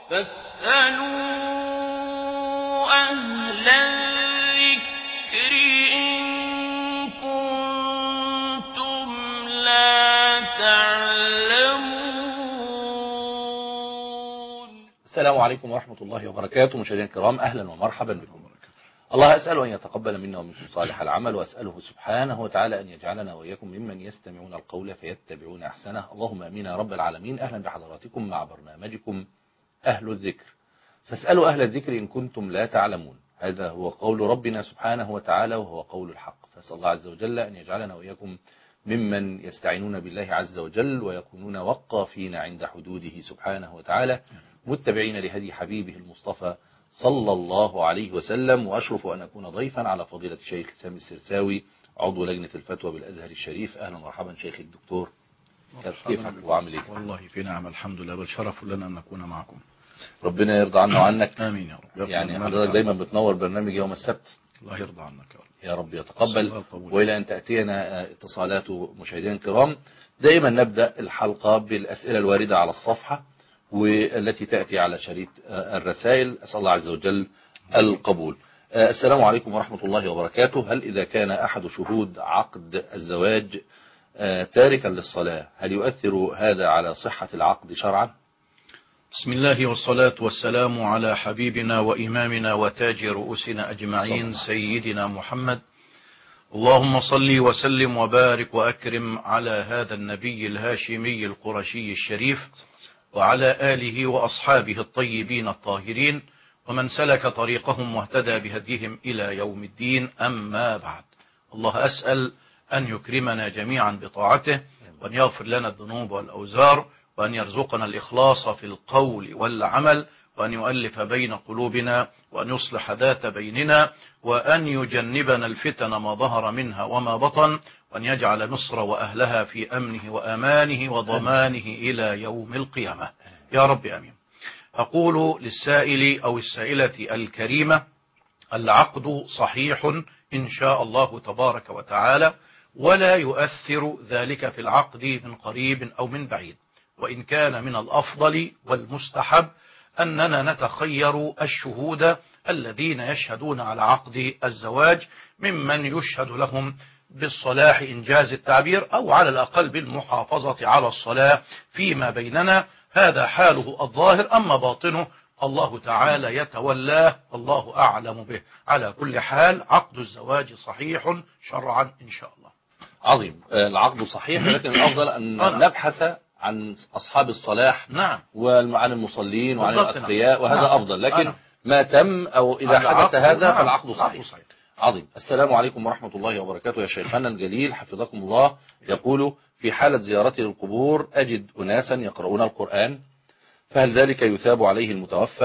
فاسألوا أهل الذكر إن كنتم لا تعلمون. السلام عليكم ورحمة الله وبركاته. مشاهدينا الكرام، أهلا ومرحبا بكم. الله أسأل أن يتقبل منا ومنكم صالح العمل، وأسأله سبحانه وتعالى أن يجعلنا وإياكم ممن يستمعون القول فيتبعون أحسنه. اللهم أمين يا رب العالمين. أهلا بحضراتكم مع برنامجكم أهل الذكر. فاسألوا أهل الذكر إن كنتم لا تعلمون. هذا هو قول ربنا سبحانه وتعالى، وهو قول الحق. فاسأل الله عز وجل أن يجعلنا وإياكم ممن يستعينون بالله عز وجل ويكونون وقافين عند حدوده سبحانه وتعالى، متبعين لهدي حبيبه المصطفى صلى الله عليه وسلم. وأشرف أن أكون ضيفا على فضيلة الشيخ سامي السرساوي، عضو لجنة الفتوى بالأزهر الشريف. أهلا ومرحبا شيخ الدكتور، كيفك وعامل ايه؟ والله في نعم الحمد لله، والشرف لنا أن نكون معكم. ربنا يرضى عنا وعنك. آمين يا رب. يعني حضرتك دايما بتنور برنامج يوم السبت. الله يرضى عنك يا رب يتقبل. وإلى أن تأتينا اتصالات مشاهدينا الكرام، دائما نبدأ الحلقة بالأسئلة الواردة على الصفحة والتي تأتي على شريط الرسائل. أسأل الله عز وجل القبول. السلام عليكم ورحمة الله وبركاته. هل إذا كان أحد شهود عقد الزواج تاركا للصلاة، هل يؤثر هذا على صحة العقد شرعا؟ بسم الله والصلاة والسلام على حبيبنا وإمامنا وتاج رؤوسنا أجمعين سيدنا محمد. اللهم صل وسلم وبارك وأكرم على هذا النبي الهاشمي القرشي الشريف، وعلى آله وأصحابه الطيبين الطاهرين، ومن سلك طريقهم واهتدى بهديهم إلى يوم الدين. أما بعد، الله أسأل أن يكرمنا جميعا بطاعته، وأن يغفر لنا الذنوب والأوزار، وأن يرزقنا الإخلاص في القول والعمل، وأن يؤلف بين قلوبنا، وأن يصلح ذات بيننا، وأن يجنبنا الفتن ما ظهر منها وما بطن، وأن يجعل مصر وأهلها في أمنه وأمانه وضمانه إلى يوم القيامة يا رب آمين. أقول للسائل أو السائلة الكريمة: العقد صحيح إن شاء الله تبارك وتعالى، ولا يؤثر ذلك في العقد من قريب أو من بعيد، وإن كان من الأفضل والمستحب أننا نتخير الشهود الذين يشهدون على عقد الزواج ممن يشهد لهم بالصلاح إنجاز التعبير، أو على الأقل بالمحافظة على الصلاة فيما بيننا. هذا حاله الظاهر، أما باطنه الله تعالى يتولاه، الله أعلم به. على كل حال عقد الزواج صحيح شرعا إن شاء الله. عظيم. العقد صحيح، لكن الأفضل أن نبحث عن أصحاب الصلاح. نعم. وعن المصلين وعن الأتقياء، وهذا نعم. أفضل. لكن ما تم أو إذا حدث هذا فالعقد صحيح. عظيم. السلام عليكم ورحمة الله وبركاته. يا شيخنا الجليل حفظكم الله، يقول: في حالة زيارتي للقبور أجد أناسا يقرؤون القرآن، فهل ذلك يثاب عليه المتوفى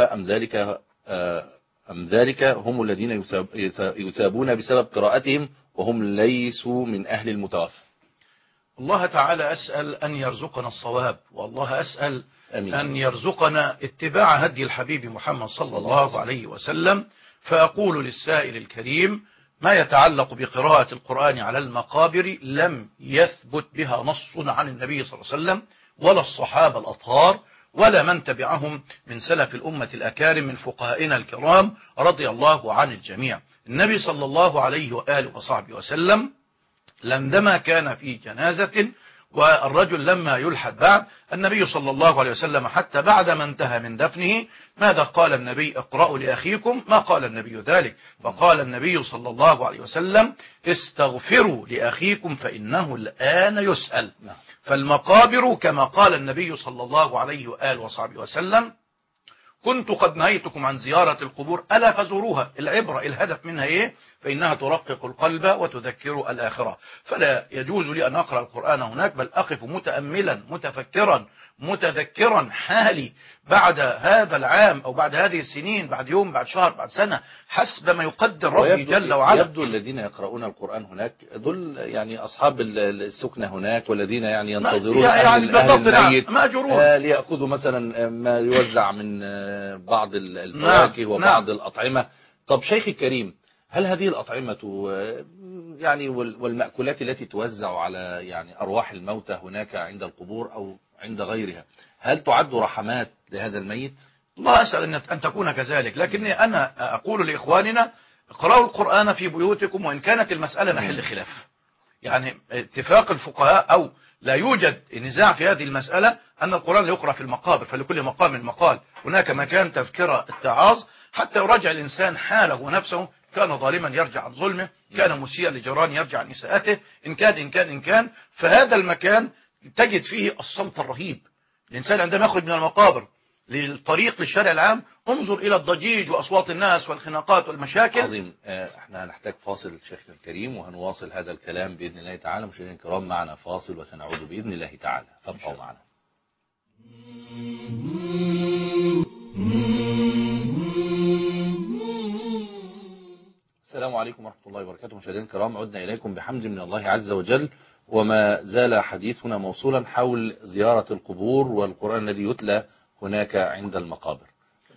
أم ذلك هم الذين يثابون بسبب قراءتهم وهم ليسوا من أهل المتوفى؟ الله تعالى أسأل أن يرزقنا الصواب، والله أسأل أمين. أن يرزقنا اتباع هدي الحبيب محمد صلى الله عليه وسلم. فأقول للسائل الكريم: ما يتعلق بقراءة القرآن على المقابر لم يثبت بها نص عن النبي صلى الله عليه وسلم ولا الصحابة الأطهار ولا من تبعهم من سلف الأمة الأكارم من فقهائنا الكرام رضي الله عن الجميع. النبي صلى الله عليه وآله وصحبه وسلم عندما كان في جنازة والرجل لما يلحد بعد، النبي صلى الله عليه وسلم حتى بعد ما انتهى من دفنه ماذا قال النبي؟ اقرأوا لأخيكم. ما قال النبي ذلك، فقال النبي صلى الله عليه وسلم: استغفروا لأخيكم فإنه الآن يسأل. فالمقابر كما قال النبي صلى الله عليه وآله وصحبه وسلم: كنت قد نهيتكم عن زيارة القبور ألا فزوروها. العبرة الهدف منها إيه؟ فإنها ترقق القلب وتذكر الآخرة. فلا يجوز لي أن أقرأ القرآن هناك، بل أقف متأملا متفكرا متذكرا حالي بعد هذا العام أو بعد هذه السنين، بعد يوم بعد شهر بعد سنة، حسب ما يقدر ربي جل وعلا. يبدو الذين يقرؤون القرآن هناك دول يعني أصحاب السكنة هناك، والذين يعني ينتظرون يعني أهل الميت ليأخذوا مثلا ما يوزع من بعض الفواكه وبعض الأطعمة. طب شيخي الكريم، هل هذه الأطعمة يعني والمأكولات التي توزع على يعني أرواح الموتى هناك عند القبور أو عند غيرها، هل تعد رحمات لهذا الميت؟ الله أسأل أن تكون كذلك، لكني أنا أقول لإخواننا اقرأوا القرآن في بيوتكم، وإن كانت المسألة محل خلاف. يعني اتفاق الفقهاء أو لا يوجد نزاع في هذه المسألة أن القرآن يقرأ في المقابر، فلكل مقام مقال. هناك مكان تذكرة التعاظ حتى يراجع الإنسان حاله ونفسه، كان ظالما يرجع عن ظلمه، كان مسيئا لجيران يرجع عن إساءته، إن كان فهذا المكان تجد فيه الصمت الرهيب. الإنسان عندما يخرج من المقابر للطريق للشارع العام انظر إلى الضجيج وأصوات الناس والخناقات والمشاكل. عظيم. احنا هنحتاج فاصل شيخنا الكريم، وهنواصل هذا الكلام بإذن الله تعالى. مشاهدينا الكرام معنا فاصل وسنعود بإذن الله تعالى، فابقوا معنا. السلام عليكم ورحمة الله وبركاته. مشاهدينا الكرام، عدنا إليكم بحمد من الله عز وجل، وما زال حديثنا موصولا حول زيارة القبور والقرآن الذي يتلى هناك عند المقابر.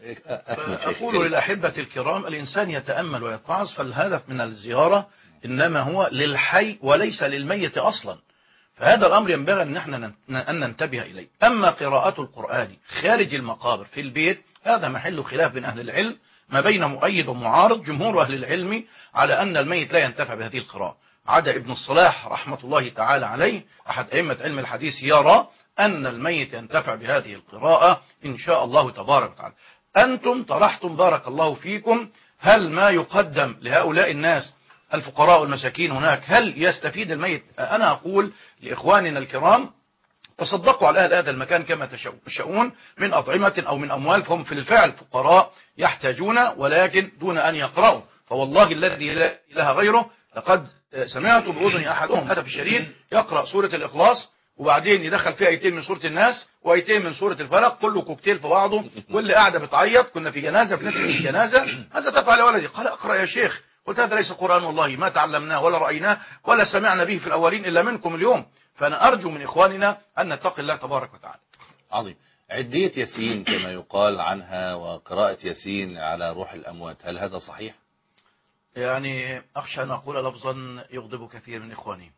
أقول للأحبة الكرام الإنسان يتأمل ويتعظ، فالهدف من الزيارة إنما هو للحي وليس للميت أصلا، فهذا الأمر ينبغي أن ننتبه إليه. أما قراءة القرآن خارج المقابر في البيت هذا محل خلاف بين أهل العلم ما بين مؤيد ومعارض. جمهور أهل العلم على أن الميت لا ينتفع بهذه القراءة، عدا ابن الصلاح رحمة الله تعالى عليه أحد أئمة علم الحديث يرى أن الميت ينتفع بهذه القراءة إن شاء الله تبارك وتعالى. أنتم طرحتم بارك الله فيكم هل ما يقدم لهؤلاء الناس الفقراء والمساكين هناك هل يستفيد الميت؟ أنا أقول لإخواننا الكرام تصدقوا على أهل هذا المكان كما تشاءون من أطعمة أو من أموال، فهم في الفعل فقراء يحتاجون ولكن دون أن يقرأوا. فوالله الذي لا إله غيره لقد سمعت بأذن أحدهم للأسف الشديد يقرأ سورة الإخلاص وبعدين يدخل فيها ايتين من سورة الناس وايتين من سورة الفلق، كله كوكتيل في بعضه، واللي قاعدة بتعيط. كنا في جنازة في نفس الجنازة، ماذا تفعل يا ولدي؟ قال اقرأ يا شيخ. قلت هذا ليس قرآن والله، ما تعلمناه ولا رأيناه ولا سمعنا به في الأولين إلا منكم اليوم. فأنا أرجو من إخواننا أن نتقي الله تبارك وتعالى. عظيم. عدية ياسين كما يقال عنها وقراءة ياسين على روح الأموات، هل هذا صحيح؟ يعني أخشى أن أقول لفظا يغضب كثير من إخواني.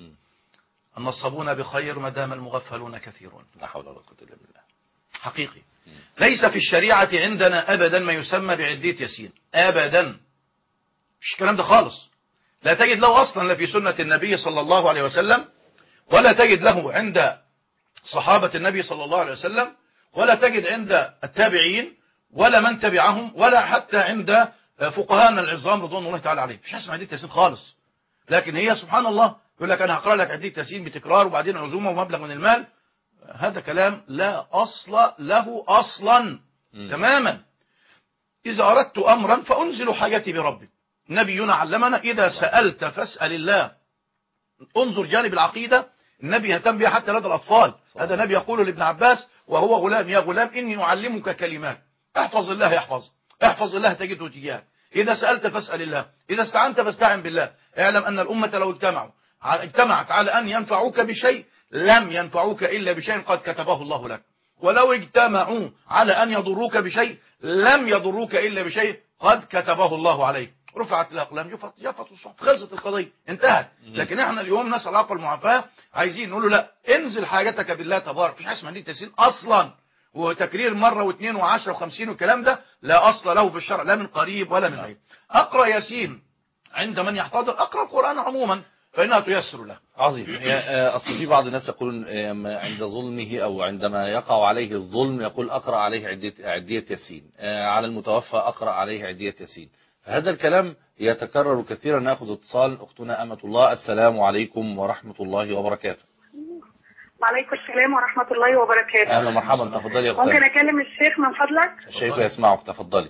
النصبون بخير ما دام المغفلون كثيرون. لا حول ولا قوة إلا بالله. حقيقي. ليس في الشريعة عندنا أبدا ما يسمى بعدية ياسين أبدا، مش الكلام ده خالص. لا تجد له أصلا لا في سنة النبي صلى الله عليه وسلم، ولا تجد له عند صحابة النبي صلى الله عليه وسلم، ولا تجد عند التابعين ولا من تبعهم، ولا حتى عند فقهاءنا العظام رضوان الله تعالى عليهم. مش اسمها عدية ياسين خالص. لكن هي سبحان الله يقول لك أنا هقرأ لك عدية ياسين بتكرار وبعدين عزومة ومبلغ من المال. هذا كلام لا أصل له أصلا تماما. إذا أردت أمرا فأنزل حاجتي بربي. نبينا علمنا إذا سألت فاسأل الله. انظر جانب العقيدة، النبي يهتم بها حتى لدى الأطفال. هذا نبي يقول لابن عباس وهو غلام: يا غلام إني أعلمك كلمات احفظ الله يحفظ، احفظ الله تجده تجاهك. إذا سألت فاسأل الله، إذا استعنت فاستعن بالله. اعلم أن الأمة لو اجتمعت على أن ينفعوك بشيء لم ينفعوك إلا بشيء قد كتبه الله لك، ولو اجتمعوا على أن يضروك بشيء لم يضروك إلا بشيء قد كتبه الله عليك. رفعت الأقلام جفت الصحف، خلصت القضية انتهت. لكن احنا اليوم نسأل العفو والمعافاة عايزين نقول له لا، انزل حاجتك بالله تبارك. مفيش حاجة اسمها عدية ياسين أصلا، وتكرير مرة واثنين وعشرة وخمسين والكلام ده لا أصل له في الشرع لا من قريب ولا من بعيد. أقرأ ياسين عند من يحتضر، أقرأ القرآن عموما فإنها تيسر له. عظيم. أصل في بعض الناس يقولون عند ظلمه أو عندما يقع عليه الظلم يقول أقرأ عليه عدية ياسين، على المتوفى أقرأ عليه عدية ياسين. فهذا الكلام يتكرر كثيرا. نأخذ اتصال. أختنا أمة الله، السلام عليكم ورحمة الله وبركاته. وعليكم السلام ورحمة الله وبركاته. أهلا مرحبا، تفضلي يا أختنا. ممكن أكلم الشيخ من فضلك؟ الشيخ يسمعك، تفضلي.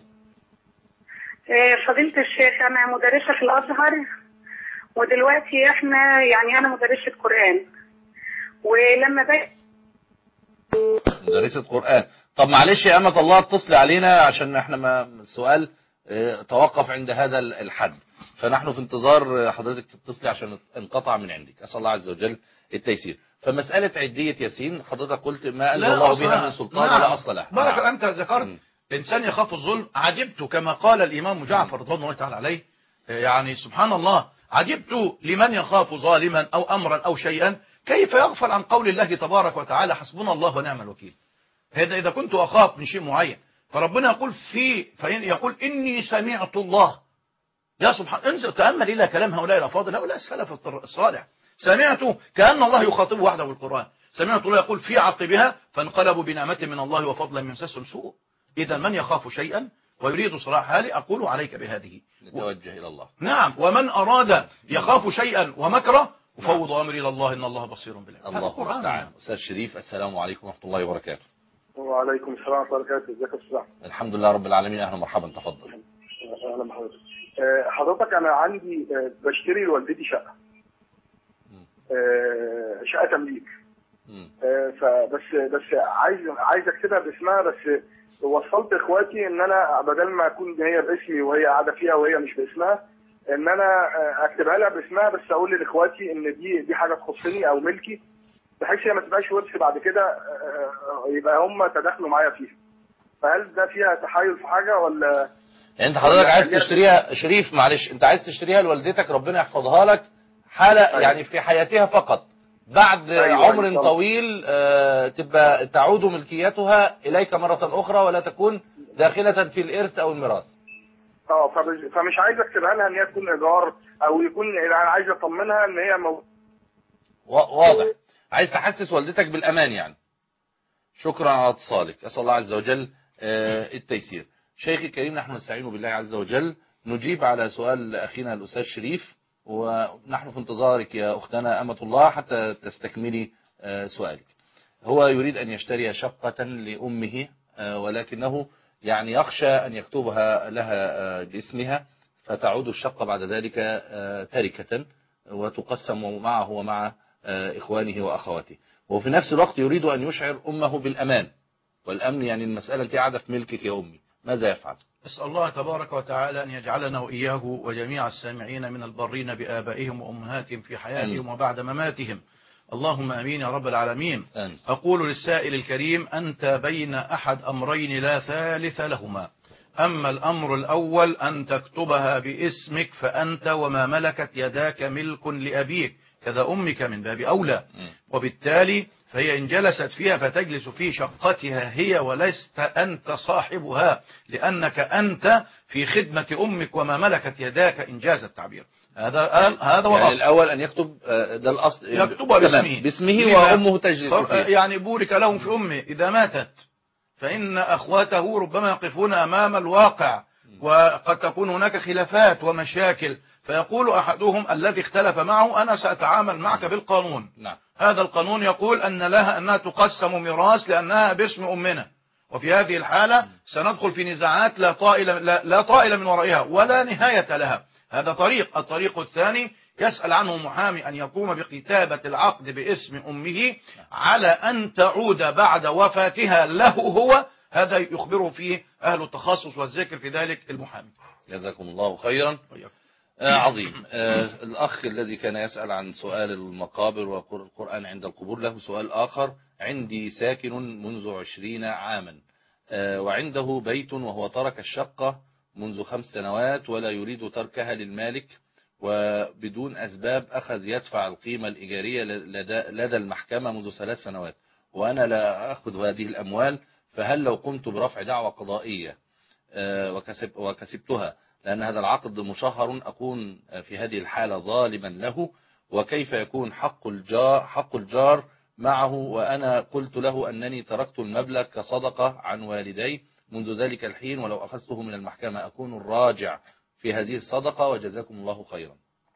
فضيلة الشيخ، أنا مدرسة في الأزهر، ودلوقتي احنا يعني أنا مدرسة قرآن، ولما مدرسة قرآن. طب معلش يا أمة الله اتصلي علينا عشان احنا ما السؤال توقف عند هذا الحد، فنحن في انتظار حضرتك تتصلي عشان انقطع من عندك. أسأل الله عز وجل التيسير. فمسألة عدية ياسين حضرتك قلت ما أنزل الله بها من سلطان ولا أصل لها. بارك أنت ذكرت إنسان يخاف الظلم. عجبت كما قال الإمام جعفر رضوان الله تعالى عليه، يعني سبحان الله، عجبت لمن يخاف ظالما أو أمرا أو شيئا كيف يغفل عن قول الله تبارك وتعالى حسبنا الله ونعم الوكيل. هذا إذا كنت أخاف من شيء معين فربنا يقول يقول إني سمعت الله. يا سبحان، انزل تأمل إلى كلام هؤلاء الأفاضل، هؤلاء السلف الصالح. سمعت كأن الله يخاطبه وحده بالقرآن. سمعت الله يقول في عقبها فانقلبوا بنعمة من الله وفضلا من يمسسهم سوء. إذا من يخاف شيئا ويريد صلاح حالي أقول عليك بهذه، نتوجه إلى الله. نعم. ومن أراد يخاف شيئا ومكره وفوض أمري إلى الله إن الله بصير بالعباد. الله المستعان. أستاذ شريف، السلام عليكم ورحمة الله وبركاته. وعليكم السلام ورحمة الله وبركاته. ازيك يا استاذ احمد؟ الحمد لله رب العالمين. أهلا ومرحبا، تفضل. اهلا بحضرتك. حضرتك انا عندي بشتري لوالدتي شقة، شقة تمليك. فبس عايز اكتبها باسمها، بس وصلت اخواتي ان انا بدل ما اكون هي باسمي وهي قاعده فيها وهي مش باسمها، ان انا اكتبها لها باسمها، بس اقول لاخواتي ان دي حاجه تخصني او ملكي، بحيث هي ما تبقاش ورث بعد كده، يبقى هم تداخلوا معايا فيها. فهل ده فيها تحايل في حاجه ولا؟ يعني انت حضرتك عايز تشتريها شريف، معلش، انت عايز تشتريها لوالدتك ربنا يحفظها لك حالة يعني في حياتها فقط، بعد عمر طويل تبقى تعود ملكيتها إليك مرة أخرى ولا تكون داخلة في الإرث أو الميراث. فمش عايز اكتبها لها ان هي تكون ايجار، او يكون انا عايز اطمنها ان هي واضح. عايز تحسس والدتك بالأمان يعني. شكرا على اتصالك، أسأل الله عز وجل التيسير. شيخي الكريم، نحن نستعين بالله عز وجل نجيب على سؤال أخينا الأستاذ شريف، ونحن في انتظارك يا أختنا أمة الله حتى تستكملي سؤالك. هو يريد أن يشتري شقة لأمه، ولكنه يعني يخشى أن يكتبها لها باسمها فتعود الشقة بعد ذلك تركة وتقسم معه ومع إخوانه وأخواته، وفي نفس الوقت يريد أن يشعر أمه بالأمان والأمن، يعني المسألة أنت قاعدة في ملكك يا أمي، ماذا يفعل؟ أسأل الله تبارك وتعالى أن يجعلنا وإياه وجميع السامعين من البرين بآبائهم وأمهاتهم في حياتهم وبعد مماتهم. اللهم أمين يا رب العالمين. أقول للسائل الكريم: أنت بين أحد أمرين لا ثالث لهما. أما الأمر الأول أن تكتبها باسمك فأنت وما ملكت يداك ملك لأبيك، كذا أمك من باب أولى، وبالتالي فهي إن جلست فيها فتجلس في شقتها هي ولست أنت صاحبها، لأنك أنت في خدمة أمك وما ملكت يداك إن جاز التعبير. هذا هو يعني الأول أن يكتب، ده الأصل، يكتبها باسمه وأمه تجلس فيه. يعني بورك لهم في أمه إذا ماتت، فإن أخواته ربما يقفون أمام الواقع وقد تكون هناك خلافات ومشاكل، فيقول أحدهم الذي اختلف معه: أنا سأتعامل معك بالقانون. نعم. هذا القانون يقول أن لها أنها تقسم ميراث لأنها باسم أمنا، وفي هذه الحالة سندخل في نزاعات لا طائل من ورائها ولا نهاية لها. هذا طريق. الطريق الثاني يسأل عنه محامي أن يقوم بكتابة العقد باسم أمه على أن تعود بعد وفاتها له هو. هذا يخبره فيه أهل التخصص والذكر في ذلك المحامي. جزاكم الله خيرا. عظيم. الأخ الذي كان يسأل عن سؤال المقابر والقرآن عند القبور له سؤال آخر: عندي ساكن منذ 20 عاما وعنده بيت وهو ترك الشقة منذ 5 سنوات ولا يريد تركها للمالك، وبدون أسباب أخذ يدفع القيمة الإيجارية لدى المحكمة منذ 3 سنوات، وأنا لا أخذ هذه الأموال، فهل لو قمت برفع دعوى قضائية وكسبتها لأن هذا العقد مشهر أكون في هذه الحالة ظالما له؟ وكيف يكون حق الجار معه وأنا قلت له أنني تركت المبلغ كصدقة عن والدي منذ ذلك الحين، ولو أخذته من المحكمة أكون الراجع في هذه الصدقة؟ وجزاكم الله خيرا.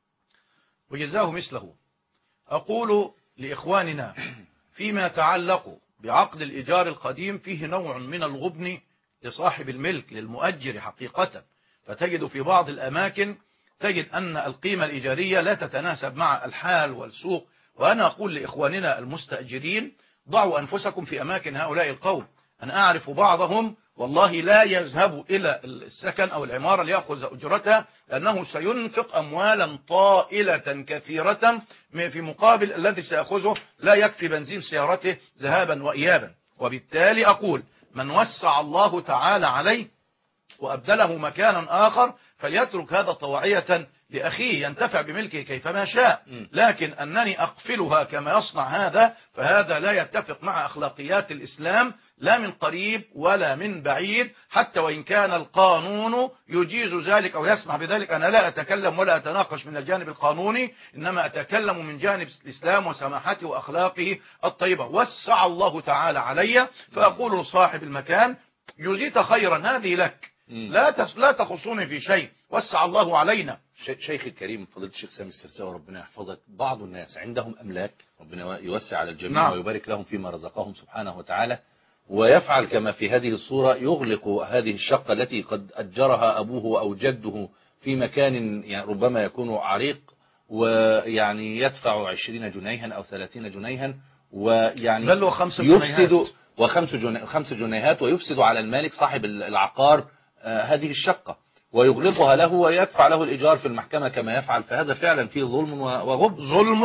وجزاه مثله. أقول لإخواننا فيما يتعلق بعقد الإيجار القديم فيه نوع من الغبن لصاحب الملك للمؤجر حقيقة، فتجد في بعض الأماكن تجد أن القيمة الإيجارية لا تتناسب مع الحال والسوق. وأنا أقول لإخواننا المستأجرين: ضعوا أنفسكم في أماكن هؤلاء القوم. أنا أعرف بعضهم والله لا يذهب إلى السكن أو العمارة ليأخذ أجرتها، لأنه سينفق أموالا طائلة كثيرة في مقابل الذي سيأخذه لا يكفي بنزين سيارته ذهابا وإيابا. وبالتالي أقول: من وسع الله تعالى عليه وأبدله مكانا آخر فليترك هذا طواعية لأخيه ينتفع بملكه كيفما شاء. لكن أنني أقفلها كما يصنع هذا فهذا لا يتفق مع أخلاقيات الإسلام لا من قريب ولا من بعيد، حتى وإن كان القانون يجيز ذلك أو يسمح بذلك. أنا لا أتكلم ولا أتناقش من الجانب القانوني، إنما أتكلم من جانب الإسلام وسماحته وأخلاقه الطيبة. وسع الله تعالى علي فأقول لصاحب المكان جزيت خيرا، هذه لك، لا تخصوني في شيء، وسع الله علينا. شيخ الكريم فضيلة الشيخ سامي السرساوي ربنا يحفظك، بعض الناس عندهم أملاك ربنا يوسع على الجميع نعم. ويبارك لهم فيما رزقهم سبحانه وتعالى، ويفعل كما في هذه الصورة، يغلق هذه الشقة التي قد أجرها أبوه أو جده في مكان يعني ربما يكون عريق، ويعني يدفع 20 جنيها أو 30 جنيها، ويعني بل وخمس يفسد وخمس جنيهات، ويفسد على المالك صاحب العقار هذه الشقة ويغلقها له ويدفع له الإيجار في المحكمة كما يفعل. فهذا فعلا فيه ظلم وغبن،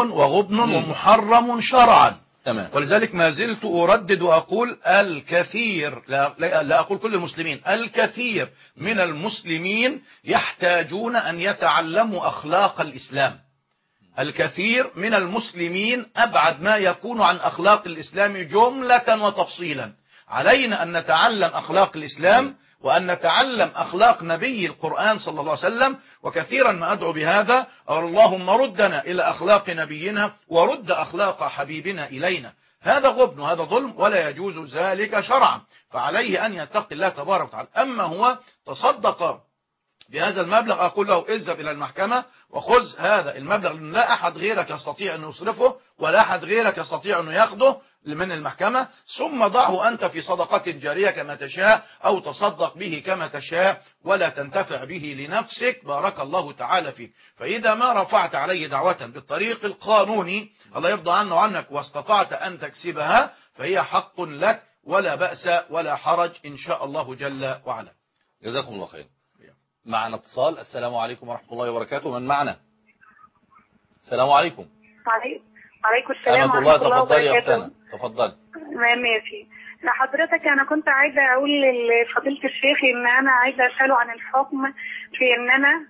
ومحرم شرعا. تمام. ولذلك ما زلت أردد وأقول الكثير، لا أقول كل المسلمين، الكثير من المسلمين يحتاجون أن يتعلموا أخلاق الإسلام. الكثير من المسلمين أبعد ما يكون عن أخلاق الإسلام جملة وتفصيلا. علينا أن نتعلم أخلاق الإسلام وأن نتعلم أخلاق نبي القرآن صلى الله عليه وسلم. وكثيرا ما أدعو بهذا، اللهم ردنا إلى أخلاق نبينا ورد أخلاق حبيبنا إلينا. هذا غبن وهذا ظلم ولا يجوز ذلك شرعا، فعليه أن يتقي الله تبارك وتعالى. أما هو تصدق بهذا المبلغ، أقول له اذهب إلى المحكمة وخذ هذا المبلغ، لأن لا أحد غيرك يستطيع أن يصرفه ولا أحد غيرك يستطيع أن يأخذه من المحكمة، ثم ضعه أنت في صدقة جارية كما تشاء أو تصدق به كما تشاء ولا تنتفع به لنفسك، بارك الله تعالى فيك. فإذا ما رفعت عليه دعوة بالطريق القانوني الله يرضى عنه وعنك واستطعت أن تكسبها فهي حق لك ولا بأس ولا حرج إن شاء الله جل وعلا. جزاكم الله خير. معنا اتصال. السلام عليكم ورحمة الله وبركاته. من معنا؟ السلام عليكم. وعليكم السلام ورحمة الله. تفضلي يا أختنا، تفضلي. ماشي. حضرتك أنا كنت عايزة أقول لفضيلة الشيخ إن أنا عايزة أسأله عن الحكم في إن أنا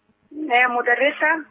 مدرسة،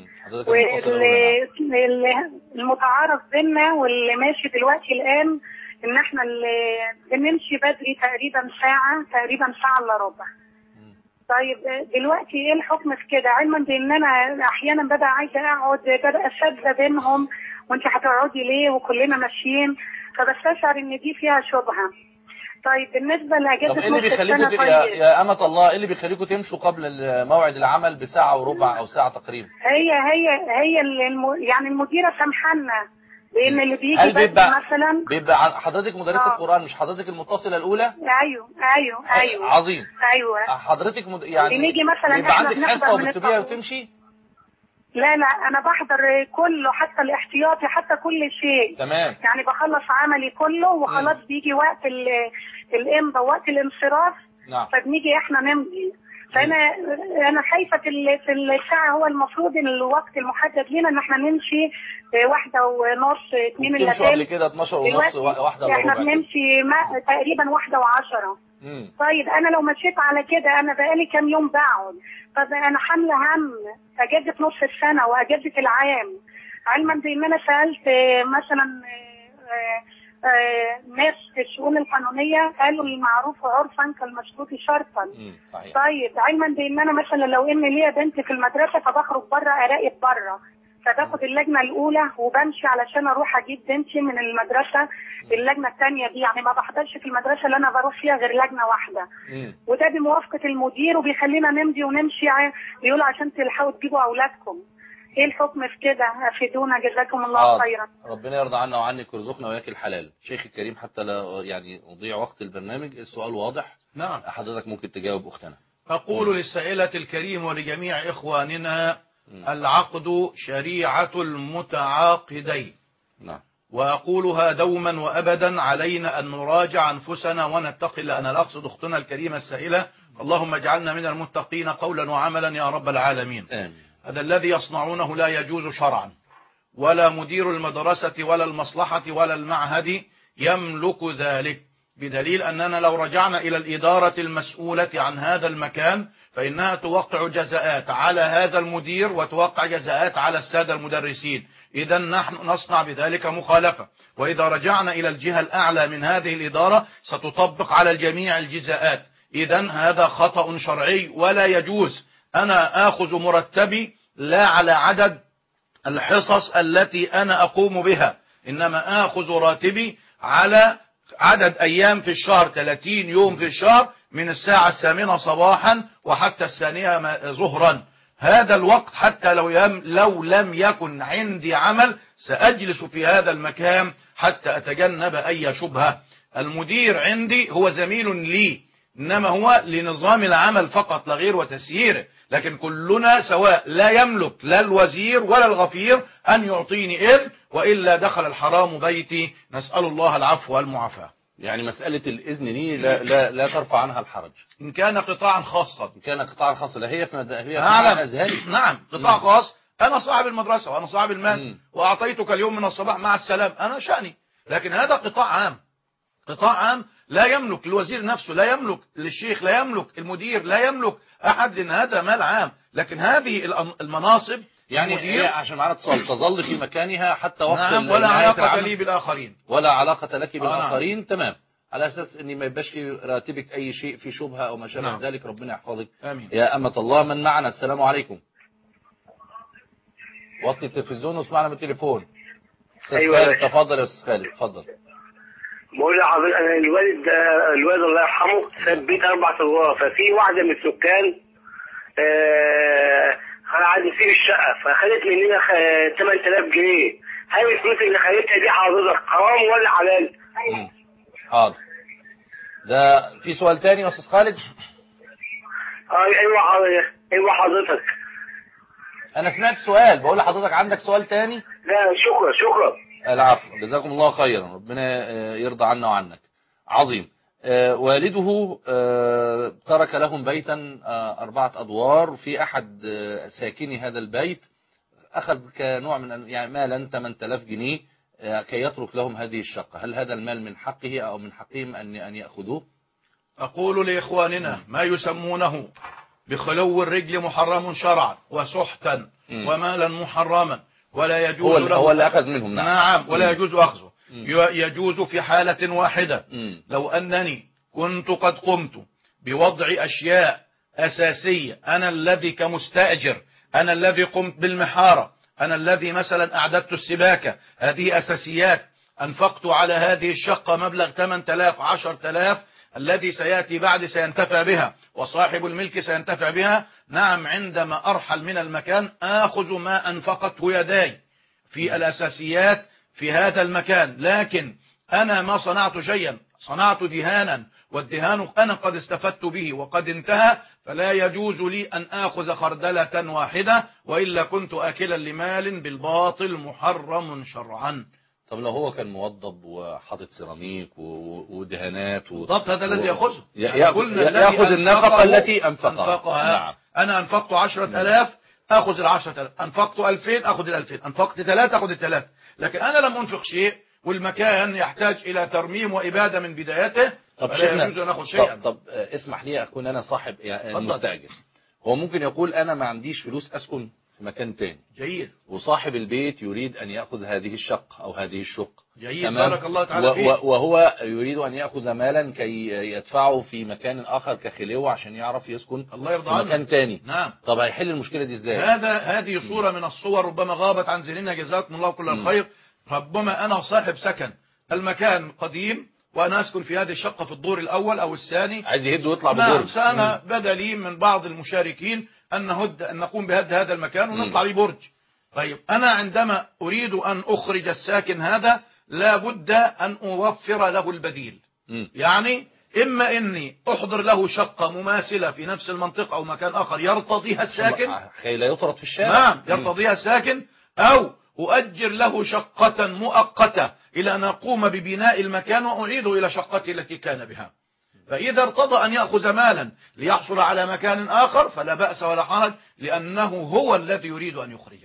والمتعارف بينا واللي ماشي دلوقتي الآن إن إحنا اللي بنمشي بدري تقريبا ساعة إلا ربع. طيب دلوقتي ايه الحكم في كده، علما بان انا احيانا ببقى عايزه اقعد، ببقى شاذه بينهم وانت هتقعدي ليه وكلنا ماشيين، فبستشعر ان دي فيها شبهه. طيب بالنسبه لاجازه نص السنه، طيب يا امه الله ايه اللي بيخليكم تمشوا قبل موعد العمل بساعه وربع او ساعه تقريبا؟ هي يعني المديره سامحانا لان اللي بيجي مثلا بيبقى حضرتك مدرسه قران، مش حضرتك المتصله الاولى؟ ايوه عظيم. ايوه حضرتك يعني بنيجي مثلا يبقى عندك حصه وبتسيبيها وتمشي؟ لا انا بحضر كله، حتى الاحتياطي، حتى كل شيء. تمام. يعني بخلص عملي كله وخلاص بيجي وقت الامضاء وقت الانصراف. نعم. فبنيجي احنا نمضي. فانا خايفه في الساعه، هو المفروض ان الوقت المحدد لنا ان احنا نمشي 1:30 2 الا تمشوا قبل كده 12:30 1 الا احنا ربع. بنمشي تقريبا 1:10. طيب انا لو مشيت على كده انا بقالي كام يوم بقعد، طب انا حامله هم اجازه نص السنه واجازه العام، علما بان انا سالت مثلا ناس في الشؤون القانونيه قالوا المعروف عرفا كالمشروط شرطا. طيب علما بان انا مثلا لو ان ليا بنت في المدرسه فبخرج بره اراقب بره، فباخد اللجنه الاولى وبمشي علشان اروح اجيب بنتي من المدرسه اللجنه الثانيه دي، يعني ما بحضرش في المدرسه اللي انا بروح فيها غير لجنه واحده. وده بموافقه المدير وبيخلينا نمضي ونمشي، بيقولوا عشان تلحقوا تجيبوا اولادكم. ايه الحكم في كده؟ افيدونا جزاكم الله خيرا. ربنا يرضى عنا وعنك ويرزقنا وياك الحلال. شيخ الكريم حتى لا يعني نضيع وقت البرنامج، السؤال واضح. نعم. حضرتك ممكن تجاوب اختنا. أقول للسائلة الكريم ولجميع إخواننا العقد شريعة المتعاقدين. نعم. وأقولها دوما وأبدا، علينا أن نراجع أنفسنا ونتقي الله. أنا لا أقصد أختنا الكريمة السائلة، اللهم اجعلنا من المتقين قولا وعملا يا رب العالمين. آمين. هذا الذي يصنعونه لا يجوز شرعا، ولا مدير المدرسة ولا المصلحة ولا المعهد يملك ذلك. بدليل أننا لو رجعنا إلى الإدارة المسؤولة عن هذا المكان فإنها توقع جزاءات على هذا المدير وتوقع جزاءات على السادة المدرسين. إذا نحن نصنع بذلك مخالفة، وإذا رجعنا إلى الجهة الأعلى من هذه الإدارة ستطبق على الجميع الجزاءات. إذا هذا خطأ شرعي ولا يجوز. أنا آخذ مرتبي لا على عدد الحصص التي أنا أقوم بها، إنما آخذ راتبي على عدد أيام في الشهر، 30 يوم في الشهر، من الساعة 8 صباحا وحتى 2 ظهرا. هذا الوقت حتى لو لم يكن عندي عمل سأجلس في هذا المكان حتى أتجنب أي شبهة. المدير عندي هو زميل لي، إنما هو لنظام العمل فقط لا غير وتسييره، لكن كلنا سواء. لا يملك لا الوزير ولا الغفير أن يعطيني إذن، وإلا دخل الحرام بيتي. نسأل الله العفو والمعافاة. يعني مسألة الإذن دي لا ترفع عنها الحرج إن كان قطاعا خاصا. إن كان قطاعا خاصا، لا هي في أزهري. نعم قطاع خاص. أنا صاحب المدرسة وأنا صاحب المال وأعطيتك اليوم من الصباح مع السلام، أنا شأني. لكن هذا قطاع عام، قطاع عام لا يملك الوزير نفسه، لا يملك للشيخ، لا يملك المدير، لا يملك أحد، لأن هذا مال عام. لكن هذه المناصب يعني هي عشان معنا اتصال تظل في مكانها حتى وقت نعم، ولا علاقة لي بالآخرين، ولا علاقة لك بالآخرين. نعم. تمام، على أساس أن ما يبقاش في راتبك أي شيء في شبهة أو ما شابه. نعم. ذلك ربنا يحفظك. آمين. يا أمة الله، من معنا؟ السلام عليكم. وطي التلفزيون واسمعنا من التليفون. أيوة. تفضل يا أستاذ خالد، تفضل. بقول لحضرتك أنا الوالد الله يرحمه ساب بيت 4 أدوار، ففي واحدة من السكان أنا عايز أسيب الشقة، فخدت مننا 8000 جنيه. هل الفلوس اللي خدتها دي حضرتك حرام ولا حلال؟ حاضر. ده في سؤال تاني يا أستاذ خالد؟ أيوة حضرتك. أنا سمعت السؤال، بقول لحضرتك عندك سؤال تاني؟ لا شكرا. العفو، جزاكم الله خيرا، ربنا يرضى عنا وعنك. عظيم. والده ترك لهم بيتا 4 أدوار، في أحد ساكني هذا البيت أخذ كنوع من يعني مالا 8000 جنيه كي يترك لهم هذه الشقة. هل هذا المال من حقه أو من حقهم أن يأخذوه؟ أقول لإخواننا ما يسمونه بخلو الرجل محرم شرعا وسحتا ومالا محرما، ولا يجوز له. هو اللي أخذ منهم. نعم، ولا يجوز أخذه. يجوز في حالة واحدة، لو أنني كنت قد قمت بوضع أشياء أساسية، أنا الذي كمستأجر، أنا الذي قمت بالمحارة، أنا الذي مثلا أعددت السباكة، هذه أساسيات، أنفقت على هذه الشقة مبلغ 8000 10000، الذي سيأتي بعد سينتفع بها وصاحب الملك سينتفع بها. نعم، عندما أرحل من المكان آخذ ما أنفقته يداي في الأساسيات في هذا المكان، لكن أنا ما صنعت شيئا، صنعت دهانا، والدهان أنا قد استفدت به وقد انتهى، فلا يجوز لي أن آخذ خردلة واحدة، وإلا كنت آكلا لمال بالباطل محرم شرعا. طب لو هو كان موضب وحاطط سيراميك ودهانات بالضبط، هذا الذي يأخذه. يأخذ النفقة التي أنفقها. نعم. أنا أنفقت 10000 أخذ 10000، أنفقت 2000 أخذ 2000، أنفقت 3 أخذ 3. لكن أنا لم أنفق شيء والمكان يحتاج إلى ترميم وإبادة من بدايته، فلا يجوز أن أخذ شيئا. طب اسمح لي أكون أنا صاحب المستأجر. هو ممكن يقول أنا ما عنديش فلوس أسكن في مكان تاني. جيد. وصاحب البيت يريد أن يأخذ هذه الشقة أو هذه الشقة. جيد. بارك الله تعالى فيه. وهو يريد أن يأخذ مالا كي يدفعه في مكان آخر كخلوة عشان يعرف يسكن الله يرضى في مكان تاني. نعم. طب هيحل المشكلة دي ازاي؟ هذه صورة من الصور ربما غابت عن ذهننا، جزاكم الله كل الخير. ربما أنا صاحب سكن، المكان قديم وأنا أسكن في هذه الشقة في الدور الأول أو الثاني، عايز يهد ويطلع بالدور. سأنا بدا لي من بعض المشاركين أن نقوم بهد هذا المكان ونطلع ببرج. طيب أنا عندما أريد أن أخرج الساكن هذا لا بد أن أوفر له البديل. يعني إما إني أحضر له شقة مماثلة في نفس المنطقة أو مكان آخر يرتضيها الساكن، كي لا يطرد في الشارع. نعم، يرتضيها الساكن، أو أؤجر له شقة مؤقتة إلى أن أقوم ببناء المكان وأعيده إلى شقتي التي كان بها. فإذا ارتضى أن يأخذ مالا ليحصل على مكان آخر فلا بأس ولا حرج، لأنه هو الذي يريد أن يخرجه.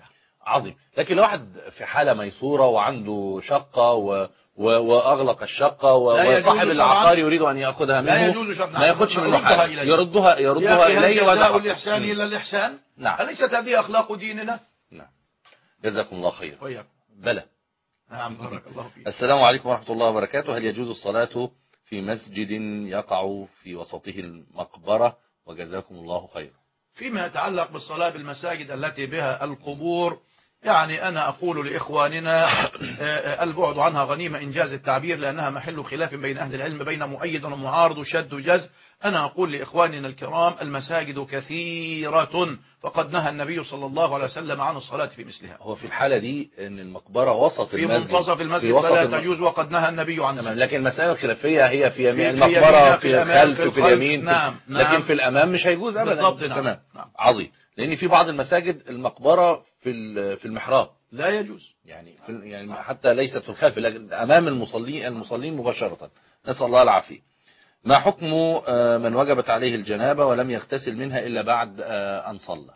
عظيم. لكن لو واحد في حالة ميسورة وعنده شقة وأغلق الشقة وصاحب العقار يريد أن يأخذها منه، لا يجوز شرطا، ما يأخذش منه حاجة، يردها إليه. وجزاء الإحسان إلا الإحسان. نعم. أليست هذه أخلاق ديننا؟ نعم. جزاكم الله خير. وياكم. بلى. نعم بارك الله فيك. السلام عليكم ورحمة الله وبركاته. هل يجوز الصلاة في مسجد يقع في وسطه المقبرة؟ وجزاكم الله خير. فيما يتعلق بالصلاة بالمساجد التي بها القبور، يعني أنا أقول لإخواننا البعد عنها غنيمة إنجاز التعبير، لأنها محل خلاف بين أهل العلم بين مؤيد ومعارض وشد وجز. أنا أقول لإخواننا الكرام المساجد كثيرة، فقد نهى النبي صلى الله عليه وسلم عن الصلاة في مثلها. هو في الحالة دي أن المقبرة وسط في المسجد، منتصف المسجد فلا تجوز، وقد نهى النبي عن ذلك. لكن المسألة الخلافية هي في يمين المقبرة، في الخلف، في اليمين. نعم. لكن في الأمام مش هيجوز أبدا. بالضبط. نعم. تمام. نعم. عظيم. لأن في بعض المساجد المقبرة في المحراب لا يجوز، يعني حتى ليست في الخلف، لكن أمام المصلين مباشرة. نسأل الله العافية. ما حكم من وجبت عليه الجنابة ولم يغتسل منها إلا بعد أن صلى؟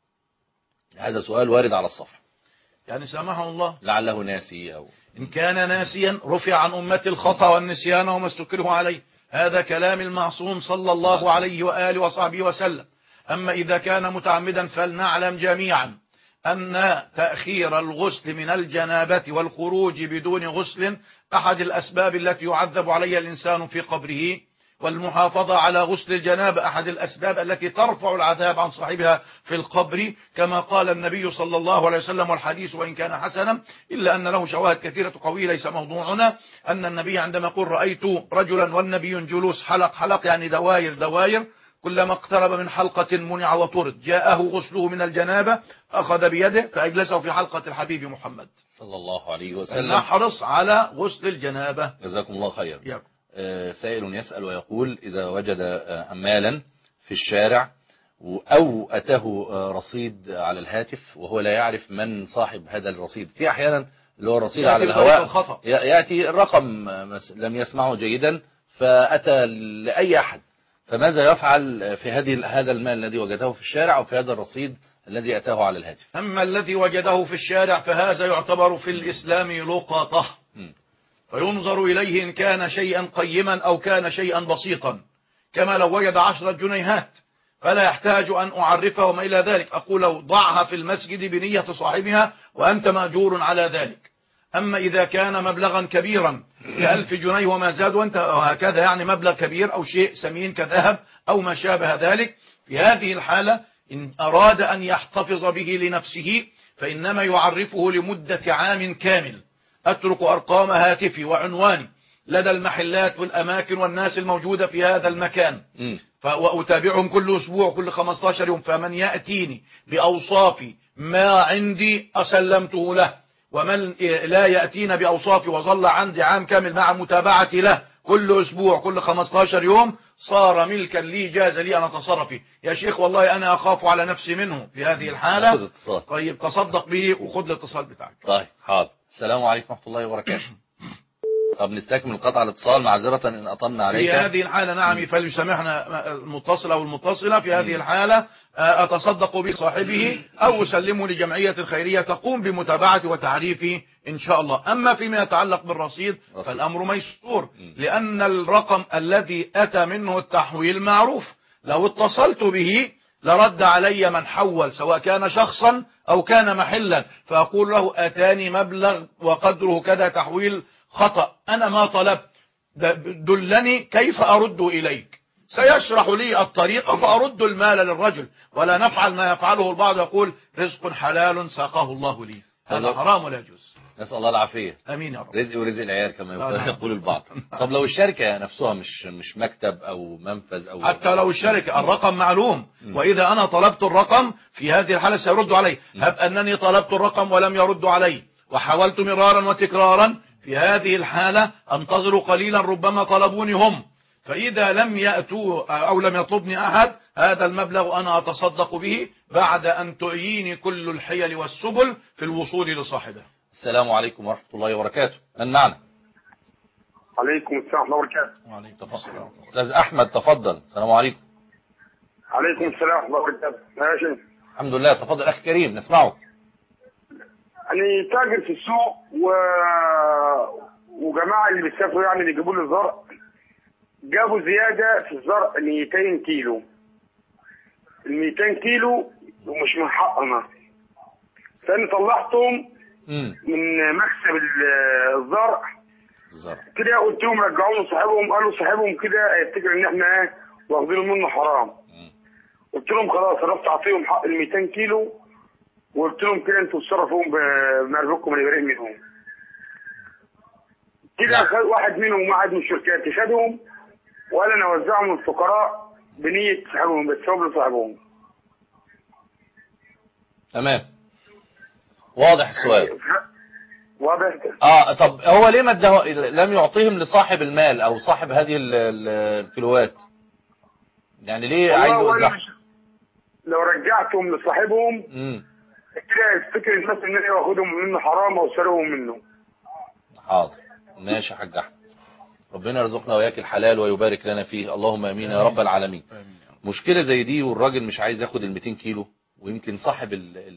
هذا سؤال وارد على الصفحة. يعني سامحه الله، لعله ناسي أو إن كان ناسيا رفع عن أمتي الخطأ والنسيان وما استكره عليه، هذا كلام المعصوم صلى الله عليه وآله وصحبه وسلم. أما إذا كان متعمدا فلنعلم جميعا أن تأخير الغسل من الجنابة والخروج بدون غسل أحد الأسباب التي يعذب عليها الإنسان في قبره، والمحافظة على غسل الجنابة أحد الأسباب التي ترفع العذاب عن صاحبها في القبر، كما قال النبي صلى الله عليه وسلم، والحديث وإن كان حسنا إلا أن له شواهد كثيرة قوية ليس موضوعنا، أن النبي عندما يقول رأيت رجلا والنبي جلوس حلق يعني دواير كلما اقترب من حلقة منع وطرد، جاءه غسله من الجنابة أخذ بيده فأجلسه في حلقة الحبيب محمد صلى الله عليه وسلم. نحرص على غسل الجنابة. جزاكم الله خير. ياكم. سائل يسأل ويقول إذا وجد أمالا في الشارع أو أتاه رصيد على الهاتف وهو لا يعرف من صاحب هذا الرصيد، في أحيانا اللي هو الرصيد على الهواء يأتي الرقم لم يسمعه جيدا فأتى لأي أحد، فماذا يفعل في هذا المال الذي وجده في الشارع أو في هذا الرصيد الذي أتاه على الهاتف؟ أما الذي وجده في الشارع فهذا يعتبر في الإسلام لقطة، فينظر إليه إن كان شيئا قيما أو كان شيئا بسيطا، كما لو وجد 10 جنيهات فلا يحتاج أن أعرفه وما إلى ذلك، أقول له ضعها في المسجد بنية صاحبها وأنت مأجور على ذلك. أما إذا كان مبلغا كبيرا ك1000 جنيه وما زاد وأنت هكذا، يعني مبلغ كبير أو شيء سمين كذهب أو ما شابه ذلك، في هذه الحالة إن أراد أن يحتفظ به لنفسه فإنما يعرفه لمدة عام كامل، أترك أرقام هاتفي وعنواني لدى المحلات والأماكن والناس الموجودة في هذا المكان، وأتابعهم كل أسبوع كل 15 يوم، فمن يأتيني بأوصاف ما عندي أسلمته له، ومن لا يأتينا بأوصافي وظل عندي عام كامل مع متابعتي له كل أسبوع كل 15 يوم صار ملكا لي جاز لي أن أتصرف فيه. يا شيخ والله أنا أخاف على نفسي منه في هذه الحالة، طيب تصدق به وخذ الاتصال بتاعك. طيب حاضر. السلام عليكم ورحمة الله وبركاته. طب نستكمل قطع الاتصال معذرة إن أطلنا عليك. في هذه الحالة نعم فليسامحنا المتصل أو المتصلة، في هذه الحالة أتصدق بصاحبه أو أسلمه لجمعية خيرية تقوم بمتابعة وتعريفه إن شاء الله. أما فيما يتعلق بالرصيد فالأمر ميسور، لأن الرقم الذي أتى منه التحويل معروف، لو اتصلت به لرد علي من حول سواء كان شخصا أو كان محلا، فأقول له أتاني مبلغ وقدره كذا تحويل خطأ، أنا ما طلبت، دلني كيف أرد إليك، سيشرح لي الطريقة فأرد المال للرجل، ولا نفعل ما يفعله البعض يقول رزق حلال ساقه الله لي، هذا حرام ولا يجوز. نسأل الله العافية. أمين يا رب. رزق ورزق العيال كما يقول البعض. طب لو الشركة نفسها مش مكتب أو منفذ أو حتى لو الشركة الرقم معلوم، وإذا أنا طلبت الرقم في هذه الحالة سيرد علي، هب أنني طلبت الرقم ولم يرد علي وحاولت مرارا وتكرارا، في هذه الحالة أنتظر قليلا ربما طلبوني هم، فإذا لم يأتوا أو لم يطلبني أحد هذا المبلغ أنا أتصدق به بعد أن تعيني كل الحيل والسبل في الوصول لصاحبه. السلام عليكم ورحمة الله وبركاته. من معنا؟ عليكم السلام ورحمة الله وبركاته. وعليكم السلام. أستاذ أحمد تفضل. السلام عليكم. عليكم السلام ورحمة الله وبركاته. ماشي. الحمد لله. تفضل أخي كريم نسمعك. أنا تاجر في السوق وجماعة اللي بيسافروا يعني اللي يجيبوا لي الزرع جابوا زيادة في الزرع 200 كيلو. ال 200 كيلو ومش من حقنا، فأنا طلعتهم من مكسب الزرع كده. قلت لهم رجعوا له صاحبهم، قالوا صاحبهم كده يفتكر ان احنا واخدين منه حرام. قلت لهم خلاص رحت اعطيهم حق ال 200 كيلو وقلت لهم كده انتوا اتصرفوا بمرزقكم اللي بريء منهم. كده واحد منهم واحد من الشركات خدهم وقال انا اوزعهم للفقراء بنيه صاحبهم بس هم لصاحبهم. تمام، واضح السؤال. واضح. طب هو ليه ما لم يعطيهم لصاحب المال او صاحب هذه الكيلوات؟ يعني ليه عايز يوزعهم؟ لو رجعتهم لصاحبهم كده يفتكر الناس ان انا واخدهم منه حرام او سرقهم منه. حاضر، ماشي يا حاج احمد، ربنا يرزقنا وياك الحلال ويبارك لنا فيه، اللهم امين يا رب العالمين. مشكلة زي دي والراجل مش عايز ياخد ال 200 كيلو، ويمكن صاحب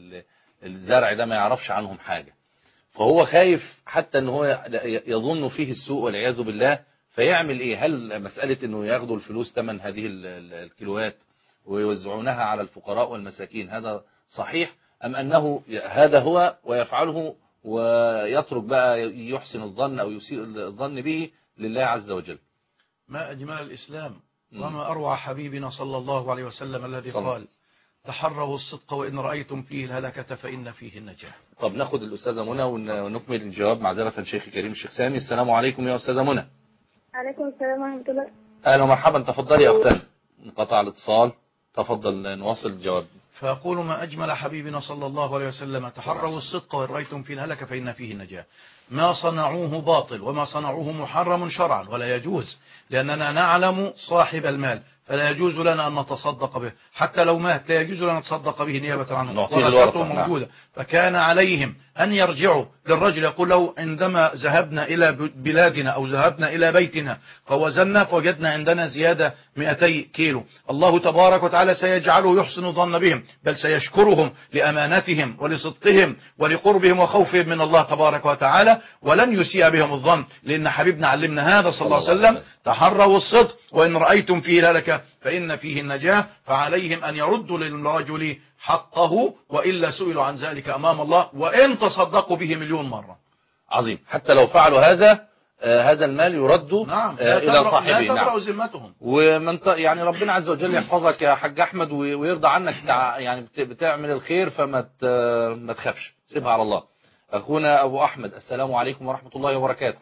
الزرع ده ما يعرفش عنهم حاجة، فهو خايف حتى ان هو يظن فيه السوء والعياذ بالله، فيعمل ايه؟ هل مسألة انه ياخدوا الفلوس ثمن هذه الكيلوات ويوزعونها على الفقراء والمساكين هذا صحيح، ام انه هذا هو ويفعله ويترك بقى يحسن الظن او يسيء الظن به لله عز وجل؟ ما اجمل الاسلام وما اروع حبيبنا صلى الله عليه وسلم الذي قال تحروا الصدق وإن رأيتم فيه الهلكة فإن فيه النجاة. طب ناخد الأستاذة منى ونكمل الجواب. معذرة شيخ كريم الشيخ سامي. السلام عليكم يا أستاذة منى. عليكم السلام ورحمة الله. أهلا ومرحبا، تفضلي يا أختنا. انقطع الاتصال، تفضل نواصل الجواب. فأقول ما أجمل حبيبنا صلى الله عليه وسلم تحروا الصدق وإن رأيتم فيه الهلكة فإن فيه النجاة. ما صنعوه باطل وما صنعوه محرم شرعا ولا يجوز، لأننا نعلم صاحب المال فلا يجوز لنا أن نتصدق به، حتى لو مات لا يجوز لنا أن نتصدق به نيابة عنه، ورثته موجودة. فكان عليهم أن يرجعوا للرجل، يقول له عندما ذهبنا إلى بلادنا أو ذهبنا إلى بيتنا فوزنا فوجدنا عندنا زيادة 200 كيلو، الله تبارك وتعالى سيجعله يحسن الظن بهم، بل سيشكرهم لأمانتهم ولصدقهم ولقربهم وخوفهم من الله تبارك وتعالى، ولن يسيء بهم الظن، لأن حبيبنا علمنا هذا صلى الله عليه وسلم تحروا الصدق وإن رأيتم فيه الهلكة فإن فيه النجاة. فعليهم أن يردوا للرجل حقه وإلا سئلوا عن ذلك أمام الله وإن تصدقوا به 1,000,000 مرة. عظيم. حتى لو فعلوا هذا هذا المال يرد إلى صاحبه. لا تبرأ ذمتهم. ومن يعني ربنا عز وجل يحفظك يا حاج أحمد ويرضى عنك، يعني بتعمل الخير فما ما تخافش، سيبها على الله. أخونا أبو أحمد، السلام عليكم ورحمة الله وبركاته.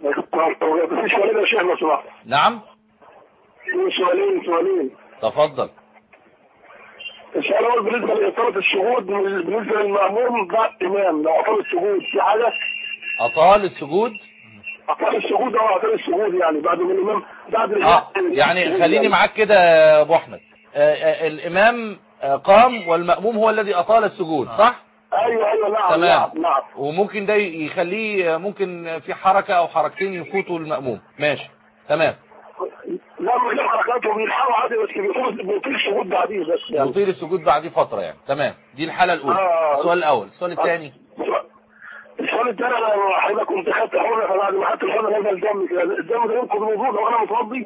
نعم. سؤالين. تفضل. السؤال الأول بالنسبة لإطالة الشهود، بالنسبة للمأموم بعد الإمام لو أطال الشهود في حاجة؟ أطال السجود؟ أطال الشهود يعني بعد الإمام بعد يعني خليني معاك كده يا أبو أحمد، الإمام قام والمأموم هو الذي أطال السجود، صح؟ أيوه نعم. تمام. نعم. وممكن ده يخليه ممكن في حركة أو حركتين يفوتوا المأموم، ماشي تمام. لا من غير حركاته بيلحقوا عادي، بس بيطيل السجود بعديه بس يعني. بيطيل السجود بعديه فترة يعني، تمام. دي الحالة الأولى. السؤال الأول. السؤال الثاني. السؤال الثاني أنا حضرتك كنت خدت حرة، فبعد ما خدت الحرة نزل دم كده، الدم ده ينقض الوضوء لو أنا متوضي؟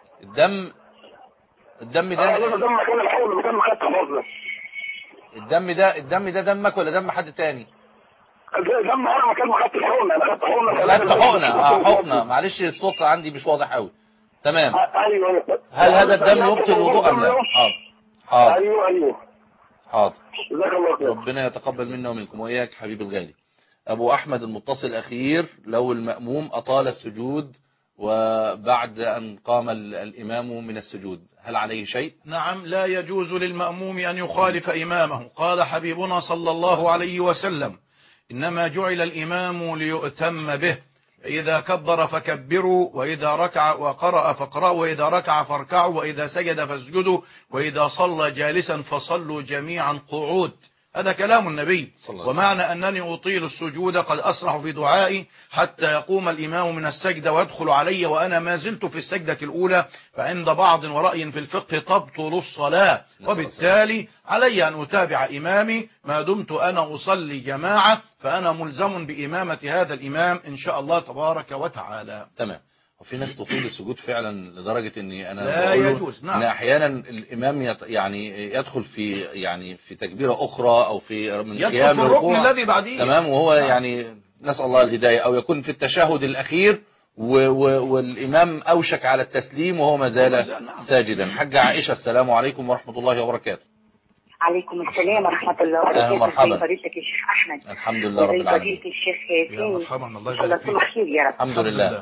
الدم ده دم مكان الحرة، مكان ما خدت حرة. الدم ده دمك ولا دم حد تاني؟ دم أنا مكان ما خدت الحرة، أنا خدت حقنة. حقنة. معلش الصوت عندي مش واضح قوي. تمام. ايوه. هل هذا الدم يبطل الوضوء ام لا؟ حاضر. ايوه. حاضر. جزاك الله خير. ربنا يتقبل منا ومنكم واياك حبيب الغالي. ابو احمد المتصل الاخير، لو المأموم اطال السجود وبعد ان قام الامام من السجود هل عليه شيء؟ نعم، لا يجوز للمأموم ان يخالف امامه. قال حبيبنا صلى الله عليه وسلم انما جعل الامام ليؤتم به، إذا كبر فكبروا، وإذا ركع وقرأ فاقرأوا، وإذا ركع فاركعوا، وإذا سجد فاسجدوا، وإذا صلى جالسا فصلوا جميعا قعود. هذا كلام النبي. صلى الله عليه وسلم. ومعنى أنني أطيل السجود قد أسرح في دعائي حتى يقوم الإمام من السجدة ويدخل علي وأنا ما زلت في السجدة الأولى، فعند بعض ورأي في الفقه تبطل الصلاة، وبالتالي علي أن أتابع إمامي ما دمت أنا أصلي جماعة، فأنا ملزم بإمامة هذا الإمام إن شاء الله تبارك وتعالى. تمام. وفي ناس تطيل السجود فعلا لدرجة اني انا لا يجوز. نعم. ان احيانا الامام يعني يدخل في تكبيرة اخرى او في من يدخل قيام في الركن الركوع. الذي بعديه. تمام. وهو نعم. يعني نسأل الله الهداية، او يكون في التشهد الاخير والامام اوشك على التسليم وهو ما زال نعم. ساجدا. حاجة عائشة، السلام عليكم ورحمة الله وبركاته. عليكم السلام ورحمة الله وبركاته. مرحبا. فضيلتك يا شيخ أحمد. الحمد لله رب العالمين. فضيلة الشيخ ياسين. يا مرحبا، الله الله يبارك فيك. خير يا رب. الحمد لله.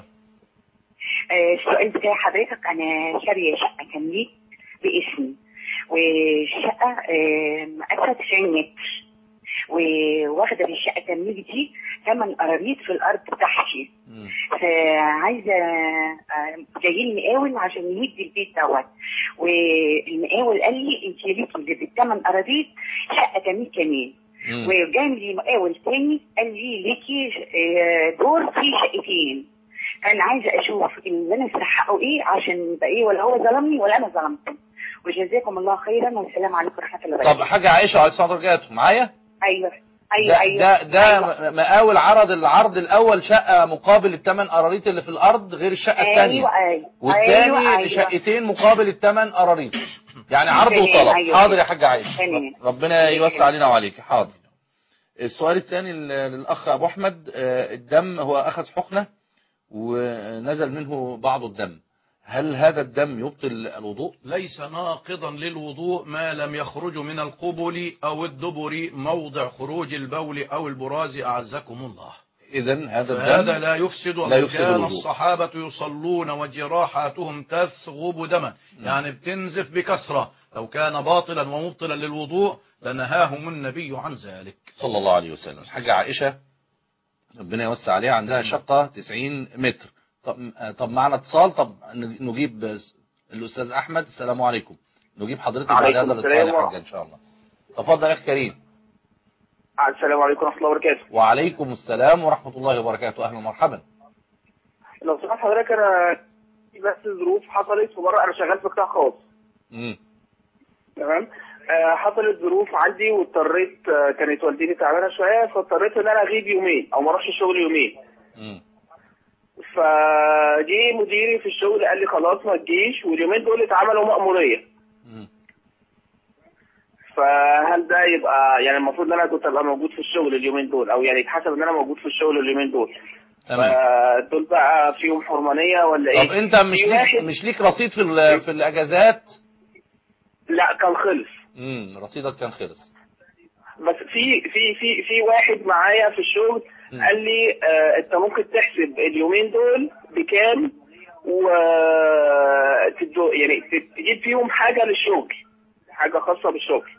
السؤال بتاع حضرتك، أنا شارية شقة تمليك باسمي، والشقة مقاسها 90 متر، وواخدة بالشقة تمليك دي 8 قراريط في الأرض بتاعتي. فعايزة جايين مقاول عشان يهد البيت دوت، والمقاول قال لي انت ليكي بالثمان قراريط شقة تمليك كمان، وجاي لي مقاول تاني قال لي ليكي دور فيه شقتين. انا عايزه اشوف اللي انا استحقه ايه عشان يبقى ايه، ولا هو ظلمني ولا انا ظلمته. وجزاكم الله خيرا والسلام عليكم ورحمه الله وبركاته. طب حاجة عائشة عليه الصلاة والسلام معايا؟ ايوه ده أيوة. مقاول عرض العرض الاول شقة مقابل الثمان قراريط اللي في الارض غير الشقة الثانية. والثاني شقتين مقابل الثمان قراريط، يعني عرض وطلب. حاضر يا حاجة عائشة، ربنا يوسع علينا وعليك. حاضر. السؤال الثاني للأخ أبو أحمد، الدم هو أخذ حقنة ونزل منه بعض الدم، هل هذا الدم يبطل الوضوء؟ ليس ناقضا للوضوء ما لم يخرج من القبل أو الدبر موضع خروج البول أو البراز أعزكم الله. إذن هذا لا يفسد. كان الصحابة يصلون وجراحاتهم تثغب دما، يعني بتنزف بكثرة. لو كان باطلا ومبطلا للوضوء لنهاهم النبي عن ذلك صلى الله عليه وسلم. حاجة عائشة ربنا يوسع عليها عندها شقة 90 متر. طب معنا اتصال. طب نجيب الأستاذ أحمد. السلام عليكم. نجيب حضرتك بعد هذا الاتصال يا حاجة إن شاء الله. تفضل يا أخي كريم. السلام عليكم ورحمة الله وبركاته. وعليكم السلام ورحمة الله وبركاته. أهلا ومرحبا. لو سمحت حضرتك، أنا بس ظروف حصلت وبره، أنا شغال في قطاع خاص. تمام. حصلت ظروف عندي واضطريت، كانت والدتي تعبانه شويه، فاضطريت ان انا اغيب يومين او ما اروحش الشغل يومين. فجي مديري في الشغل قال لي خلاص ما تجيش، واليومين دول اتعملوا مأموريه. فهل ده يبقى يعني المفروض ان انا كنت ابقى موجود في الشغل اليومين دول، او يعني يتحسب ان انا موجود في الشغل اليومين دول؟ دول بقى فيهم حرمانيه ولا ايه؟ طب انت مش ليك رصيد في الاجازات؟ لا كان خلص. رصيدك كان خلص. بس في واحد معايا في الشغل قال لي انت ممكن تحسب اليومين دول بكام يعني تجيب فيهم حاجة للشغل، حاجة خاصة بالشغل.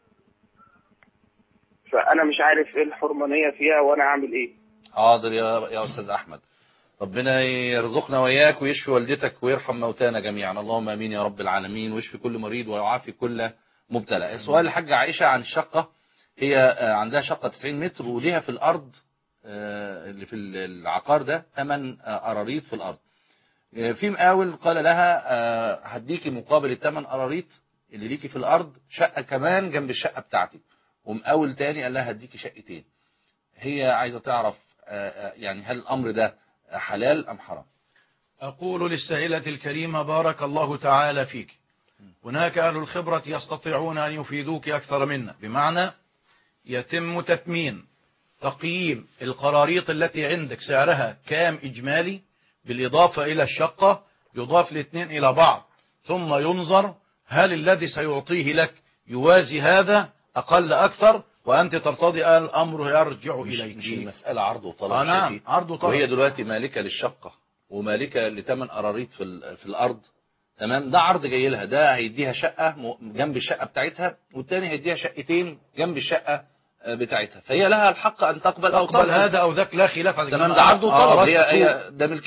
فأنا مش عارف ايه الحرمانية فيها وانا اعمل ايه. حاضر يا أستاذ أحمد، ربنا يرزقنا وإياك ويشفي والدتك ويرحم موتانا جميعا، اللهم امين يا رب العالمين، ويشفي كل مريض ويعافي كل مبتلى. السؤال الحاجة عائشة عن الشقة، هي عندها شقة 90 متر وليها في الأرض اللي في العقار ده 8 قراريط في الأرض. في مقاول قال لها هديكي مقابل ال8 قراريط اللي ليكي في الأرض شقة كمان جنب الشقة بتاعتك، ومقاول تاني قال لها هديكي شقتين. هي عايزة تعرف يعني هل الأمر ده حلال أم حرام؟ أقول للسائلة الكريمة بارك الله تعالى فيك، هناك أهل الخبرة يستطيعون أن يفيدوك أكثر منا، بمعنى يتم تقييم القراريط التي عندك سعرها كام إجمالي، بالإضافة إلى الشقة يضاف الاثنين إلى بعض، ثم ينظر هل الذي سيعطيه لك يوازي هذا أقل أكثر، وأنت ترتضي أن الأمر يرجع إليك. مش المسألة عرض وطلب. نعم عرض وطلب. وهي دلوقتي مالكة للشقة ومالكة ل8 قراريط في الأرض، تمام؟ ده عرض جاي لها، ده هيديها شقة جنب الشقة بتاعتها، والتاني هيديها شقتين جنب الشقة بتاعتها، فهي لها الحق أن تقبل هذا أو ذاك، لا خلاف. تمام، ده عرض وطلب. هي ده ملكية.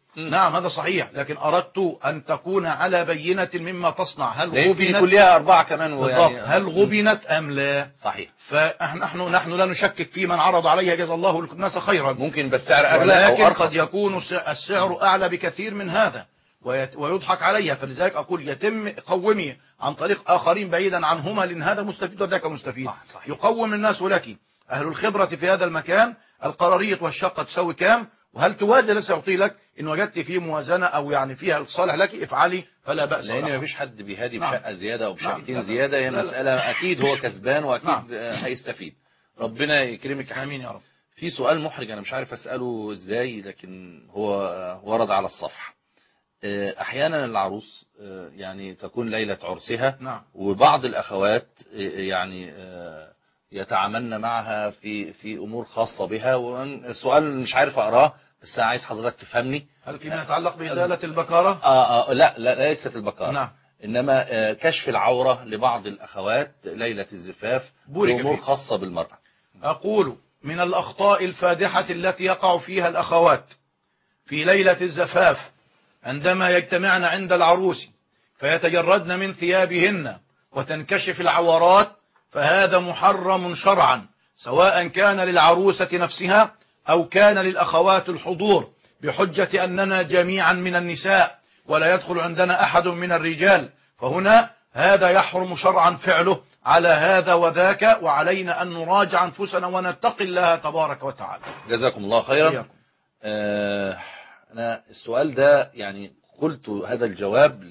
نعم هذا صحيح، لكن أردت أن تكون على بينة مما تصنع. هل غبنت كلها 4 كمان يعني هل غبنت أم لا؟ صحيح. فنحن لا نشكك في من عرض عليها جزا الله الناس خيرا، ممكن بالسعر أغلى ولكن أو أرخص. قد يكون السعر أعلى بكثير من هذا ويضحك عليها. فلذلك أقول يتم قومي عن طريق آخرين بعيدا عنهما، لأن هذا مستفيد وذاك مستفيد. صحيح. يقوم الناس لك، أهل الخبرة في هذا المكان، القرارية والشقة تسوي كام، وهل توازن لسه يعطي لك. إن وجدت فيه موازنة أو يعني فيها الصالح لك افعلي فلا بأس، لأن ما فيش حد بيهادي نعم. بشقة زيادة أو بشقتين نعم. زيادة. هي مسألة أكيد هو كسبان وأكيد نعم. هيستفيد. ربنا يكرمك. آمين يا رب. في سؤال محرج أنا مش عارف أسأله إزاي، لكن هو ورد على الصفحة. أحيانا العروس يعني تكون ليلة عرسها. نعم. وبعض الأخوات يعني يتعاملن معها في أمور خاصة بها. والسؤال مش عارف أقراه بس عايز حضرتك تفهمني. هل فيما يتعلق بإزالة البكارة؟ لا ليست البكارة. نعم. إنما كشف العورة لبعض الأخوات ليلة الزفاف بأمور خاصة بالمرأة. أقول من الأخطاء الفادحة التي يقع فيها الأخوات في ليلة الزفاف عندما يجتمعن عند العروس فيتجردن من ثيابهن وتنكشف العورات، فهذا محرم شرعا، سواء كان للعروسة نفسها أو كان للأخوات الحضور، بحجة أننا جميعا من النساء ولا يدخل عندنا أحد من الرجال. فهنا هذا يحرم شرعا فعله على هذا وذاك، وعلينا أن نراجع أنفسنا ونتقي الله تبارك وتعالى. جزاكم الله خيرا. أنا السؤال ده يعني قلت هذا الجواب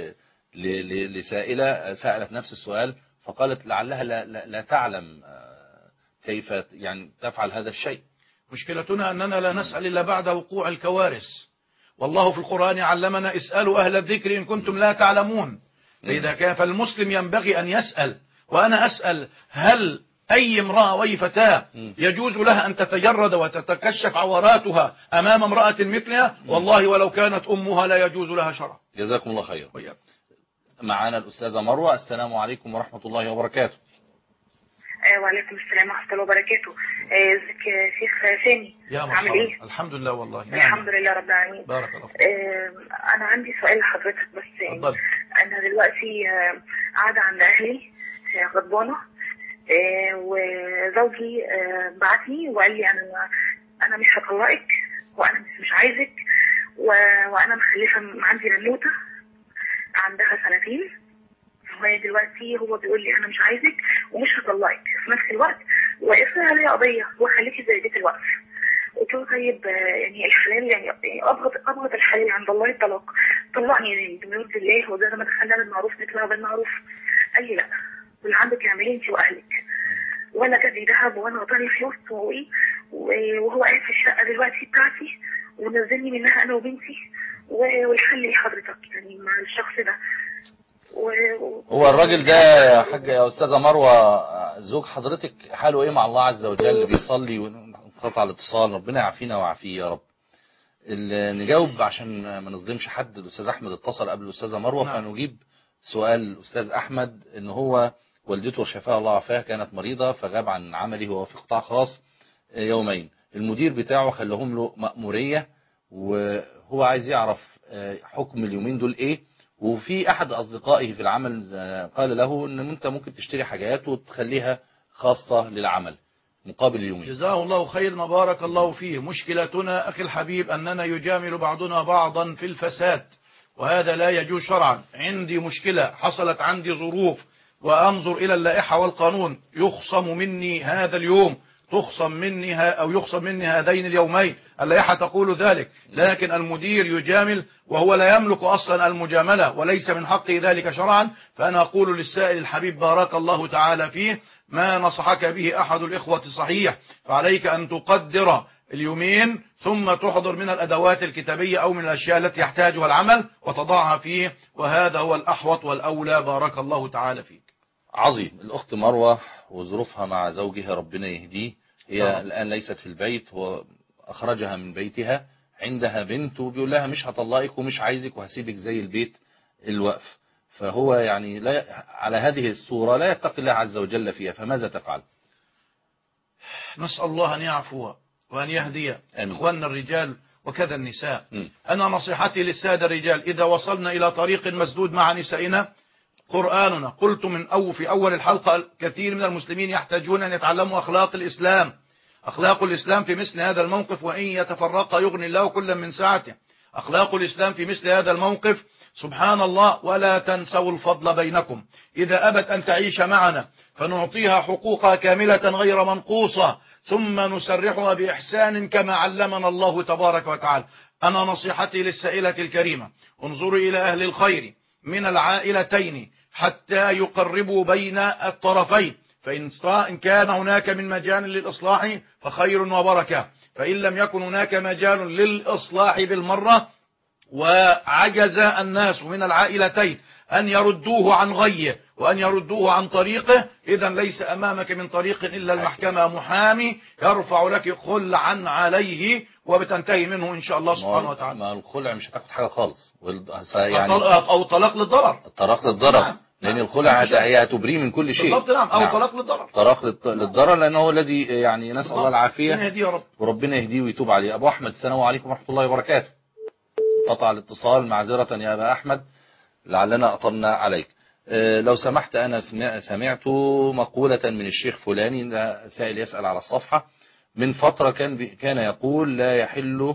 لسائلة سألت نفس السؤال فقالت لعلها لا تعلم كيف يعني تفعل هذا الشيء. مشكلتنا أننا لا نسأل إلا بعد وقوع الكوارث، والله في القرآن علمنا اسألوا أهل الذكر إن كنتم لا تعلمون. فإذا كان فالمسلم ينبغي أن يسأل. وأنا أسأل هل أي امرأة وأي فتاة يجوز لها أن تتجرد وتتكشف عوراتها أمام امرأة مثلها؟ والله ولو كانت أمها لا يجوز لها شرعا. جزاكم الله خيرا. معنا الأستاذة مروة. السلام عليكم ورحمة الله وبركاته. وعليكم السلام ورحمة الله وبركاته. ازيك يا شيخ سامي؟ يا عامل ايه؟ الحمد لله والله. الحمد لله رب العالمين. بارك الله. انا عندي سؤال لحضرتك بس. اتفضل. انا دلوقتي قاعدة عند اهلي غضبانة، وزوجي بعتني وقال لي انا مش هطلقك وانا مش عايزك، وانا مخلفة عندي بنوتة عندها 2 سنين، وهي دلوقتي هو بيقول لي انا مش عايزك ومش هطلقك، في نفس الوقت وقفنا عليا قضيه وخليكي زي بيت الوقف. قلت له طيب يعني الحلال يعني ابغض الحلال عند الله الطلاق، طلقني يعني بمرض الله، وزي ما دخلنا بالمعروف نطلع بالمعروف. قال لي لا، واللي عندك اعمليه انت واهلك، وانا جاب لي ذهب وانا غطاني فلوس وهو قاعد في الشقه دلوقتي بتاعتي ونزلني منها انا وبنتي، والحل ايه حضرتك يعني مع الشخص ده؟ هو الراجل ده يا أستاذة مروة زوج حضرتك حاله ايه مع الله عز وجل؟ بيصلي وانقطع الاتصال، ربنا يعافينا ويعافيه يا رب. نجاوب عشان ما نظلمش حد. الأستاذ أحمد اتصل قبل الأستاذة مروة فنجيب سؤال الأستاذ أحمد إن هو والدته شفاها الله وعافاها كانت مريضة فغاب عن عمله وهو في قطاع خاص يومين. المدير بتاعه خلهم له مأمورية وهو عايز يعرف حكم اليومين دول ايه. وفي احد اصدقائه في العمل قال له ان انت ممكن تشتري حاجات وتخليها خاصة للعمل مقابل اليومين. جزاه الله خير ما بارك الله فيه. مشكلتنا أخي الحبيب أننا يجامل بعضنا بعضا في الفساد، وهذا لا يجوز شرعا. عندي مشكلة حصلت، عندي ظروف، وأنظر إلى اللائحة والقانون، يخصم مني هذا اليوم، تخصم مني أو يخصم مني هذين اليومين، اللائحة تقول ذلك، لكن المدير يجامل وهو لا يملك أصلا المجاملة وليس من حقه ذلك شرعا. فأنا أقول للسائل الحبيب بارك الله تعالى فيه ما نصحك به أحد الإخوة صحيح، فعليك أن تقدر اليومين ثم تحضر من الأدوات الكتابية أو من الأشياء التي يحتاجها العمل وتضعها فيه، وهذا هو الأحوط والأولى. بارك الله تعالى فيك. عظيم. الأخت مروة وظروفها مع زوجها ربنا يهديه، هي الآن ليست في البيت، هو أخرجها من بيتها، عندها بنت وبيقول لها مش هطلقك ومش عايزك وهسيبك زي البيت الوقف. فهو يعني لا على هذه الصورة لا يتقي الله عز وجل فيها، فماذا تفعل؟ نسأل الله أن يعفو وأن يهدي إخواننا الرجال وكذا النساء. أنا نصيحتي للسادة الرجال إذا وصلنا إلى طريق مسدود مع نسائنا قرآننا، قلت في أول الحلقة كثير من المسلمين يحتاجون أن يتعلموا أخلاق الإسلام، أخلاق الإسلام في مثل هذا الموقف، وإن يتفرق يغني الله كلا من سعته. أخلاق الإسلام في مثل هذا الموقف سبحان الله، ولا تنسوا الفضل بينكم. إذا أبت أن تعيش معنا فنعطيها حقوقها كاملة غير منقوصة، ثم نسرحها بإحسان كما علمنا الله تبارك وتعالى. أنا نصيحتي للسائلة الكريمة انظروا إلى أهل الخير من العائلتين حتى يقربوا بين الطرفين، فإن كان هناك من مجال للإصلاح فخير وبركة، فإن لم يكن هناك مجال للإصلاح بالمرة وعجز الناس من العائلتين أن يردوه عن غيه وأن يردوه عن طريقه، إذا ليس أمامك من طريق إلا المحكمة محامي يرفع لك خلعا عليه وبتنتهي منه إن شاء الله سبحانه وتعالى. ما الخلع مش هتاخد حاجة خالص يعني أو طلاق للضرر. الطلاق للضرر نعم. لأن الخلع هي هتبريه من كل شيء بالضبط نعم. أو نعم. طلاق للضرر. طلاق للضرر لأنه هو الذي يعني نسأل الله العافية رب. وربنا يهديه ويتوب عليه. أبو أحمد السلام عليكم ورحمة الله وبركاته. قطع الاتصال معذرة يا أبا أحمد لعلنا أطلنا عليك. لو سمحت أنا سمعت مقولة من الشيخ فلاني، سائل يسأل على الصفحة من فترة كان يقول لا يحل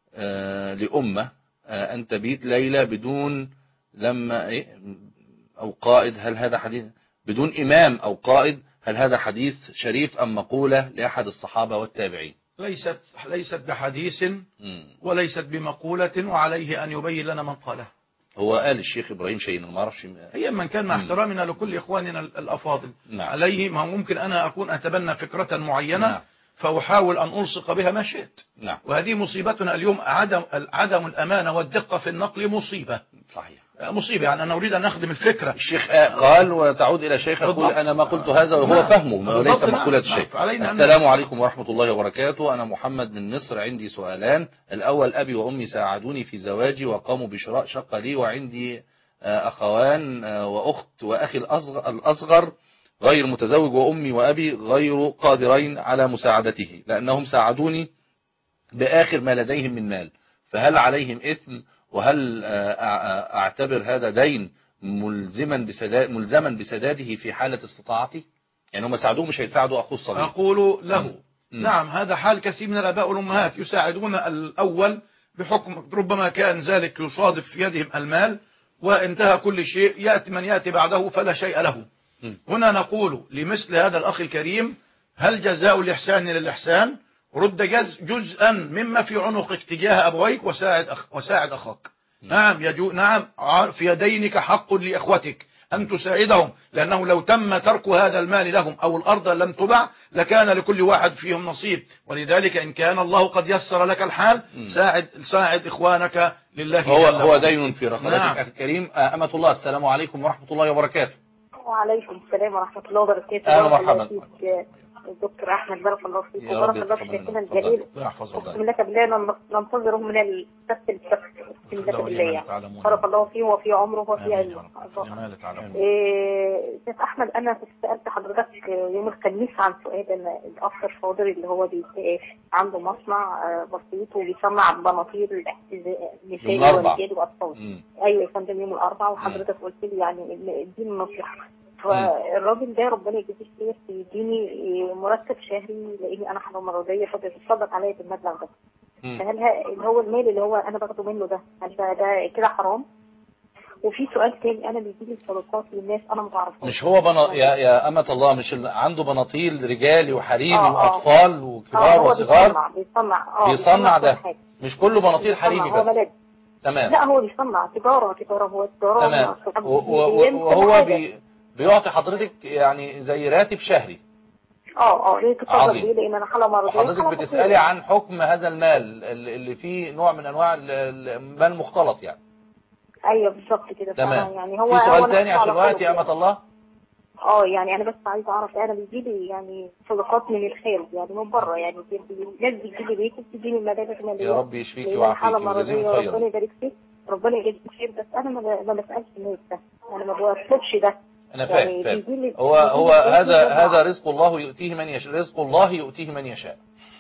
لأمة أن تبيت ليلة بدون لما أو قائد، هل هذا حديث بدون إمام أو قائد، هل هذا حديث شريف أم مقولة لأحد الصحابة والتابعين؟ ليست بحديث وليست بمقولة، وعليه أن يبين لنا من قاله. هو قال الشيخ إبراهيم شيء ما اعرفش هي من كان مع احترامنا لكل إخواننا الأفاضل نعم. عليه ما ممكن أنا أكون أتبنى فكرة معينة نعم. فأحاول أن ألصق بها ما شئت نعم. وهذه مصيبتنا اليوم، عدم الأمانة والدقة في النقل مصيبة. صحيح مصيبة. يعني أنا أريد أن أخدم الفكرة. الشيخ قال وتعود إلى شيخ يقول أنا ما قلت هذا وهو نعم. فهمه وليس مقولة الشيخ. السلام عليكم ورحمة الله وبركاته. أنا محمد من مصر، عندي سؤالان. الأول أبي وأمي ساعدوني في زواجي وقاموا بشراء شقة لي، وعندي أخوان وأخت وأخي الأصغر غير متزوج، وأمي وأبي غير قادرين على مساعدته لأنهم ساعدوني بآخر ما لديهم من مال، فهل عليهم إثم؟ وهل أعتبر هذا دين ملزما بسداده في حالة استطاعتي؟ يعني هم ساعدوه مش هيساعدوا أخوه الصغير. أقول له نعم هذا حال كثير من الآباء والأمهات، يساعدون الأول بحكم ربما كان ذلك يصادف في يدهم المال وانتهى كل شيء، يأتي من يأتي بعده فلا شيء له. هنا نقول لمثل هذا الأخ الكريم هل جزاء الإحسان للإحسان؟ رد جزءا مما في عنقك تجاه أبويك وساعد أخاك. نعم نعم في يدينك حق لإخوتك أن تساعدهم، لأنه لو تم ترك هذا المال لهم أو الأرض لم تبع لكان لكل واحد فيهم نصيب. ولذلك إن كان الله قد يسر لك الحال ساعد إخوانك لله. هو دين في رقبتك. نعم. أخي الكريم أمة الله السلام عليكم ورحمة الله وبركاته. وعليكم السلام ورحمة الله وبركاته. أهلا ومرحبا الدكتور أحمد، بارك الله فيك وبارك الله في شيخنا الجليل. أقسم لك بالله ننتظره من السبت للسبت، أقسم لك بالله بارك الله فيه وفي عمره وفي علمه. شيخ أحمد أنا كنت سألت حضرتك يوم الخميس عن سؤال الأخ الفاضل اللي هو عنده مصنع بسيط وبيصنع بناطيل نسائي ورجال وأطفال. أيوة يا فندم يوم الأربعاء، وحضرتك قلت لي يعني اديني نصيحة. فالراجل ده ربنا يجزيه خير يديني مرتب شهري لاني انا حرام مرضيه فبيتصدق عليا بالمبلغ ده. فهل هو المال اللي هو انا باخده منه ده هل ده كده حرام؟ وفي سؤال تاني، انا بيجي لي صدقات للناس انا ما بعرفهاش. مش هو يا أمة الله مش عنده بناطيل رجالي وحريمي واطفال وكبار وصغار؟ بيصنع ده مش كله بناطيل حريمي بس. تمام. لا هو بيصنع تجاره هو التجاره. تمام. وهو بيعطي حضرتك يعني زي راتب شهري. ليه تفضل بيه لان انا حاله مرضيه. حضرتك بتسالي عن حكم هذا المال اللي فيه نوع من انواع المال المختلط يعني. ايوه بالظبط كده. تمام. يعني هو في سؤال تاني عشان الوقت يا أمة الله. يعني انا بس عايزه اعرف انا بيجي لي يعني صدقات من الخارج يعني من بره، يعني ناس بتجي لي بيتي بتديني المبالغ الماليه. يا رب يشفيكي ويعافيكي ويجزيك خير. ربنا يبارك فيك ربنا يجزيك خير. بس انا ما بسالش الناس ده، انا ما بطلبش ده. أنا فاهم. هو هذا رزق الله يؤتيه من يشاء، رزق الله يؤتيه من يشاء.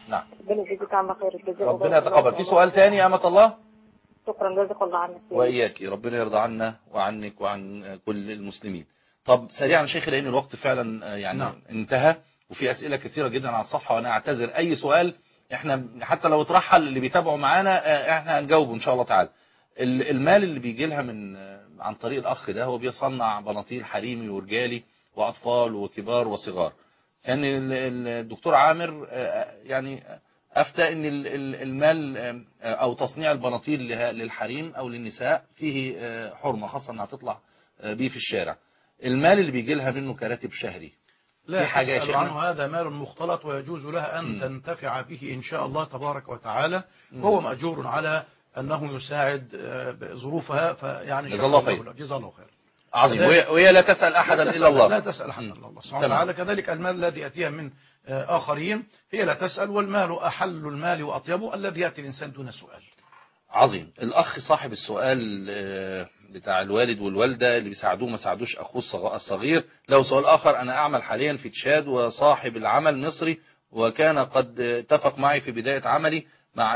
نعم. ربنا يجزيك عنا خير الجزاء. ربنا يتقبل. في سؤال تاني يا أمة الله؟ شكرا، جزاك الله عنك وإياك، ربنا يرضى عنا وعنك وعن كل المسلمين. طب سريعا شيخي لأن الوقت فعلا يعني نعم. انتهى، وفي أسئلة كثيرة جدا على الصفحة، وأنا أعتذر أي سؤال احنا حتى لو اترحل اللي بيتابعوا معانا احنا هنجاوبه إن شاء الله تعالى. المال اللي بيجي لها من عن طريق الأخ ده، هو بيصنع بناطيل حريمي ورجالي وأطفال وكبار وصغار. يعني الدكتور عامر يعني أفتى أن المال أو تصنيع البناطيل للحريم أو للنساء فيه حرمة، خاصة أنها تطلع بيه في الشارع. المال اللي بيجي لها منه كراتب شهري لا تسأل عنه، هذا مال مختلط ويجوز لها أن تنتفع به إن شاء الله تبارك وتعالى، وهو مأجور على أنه يساعد ظروفها، فيعني جزا الله خير. جزا الله خير. عظيم. وهي لا تسأل أحدا إلا الله. لا تسأل أحدا إلا الله سبحانه وتعالى. كذلك المال الذي يأتيها من آخرين هي لا تسأل، والمال أحل المال وأطيبه الذي يأتي الإنسان دون سؤال. عظيم. الأخ صاحب السؤال بتاع الوالد والوالدة اللي بيساعدوه ما ساعدوش أخوه الصغير، له سؤال آخر: أنا أعمل حاليا في تشاد، وصاحب العمل مصري، وكان قد اتفق معي في بداية عملي مع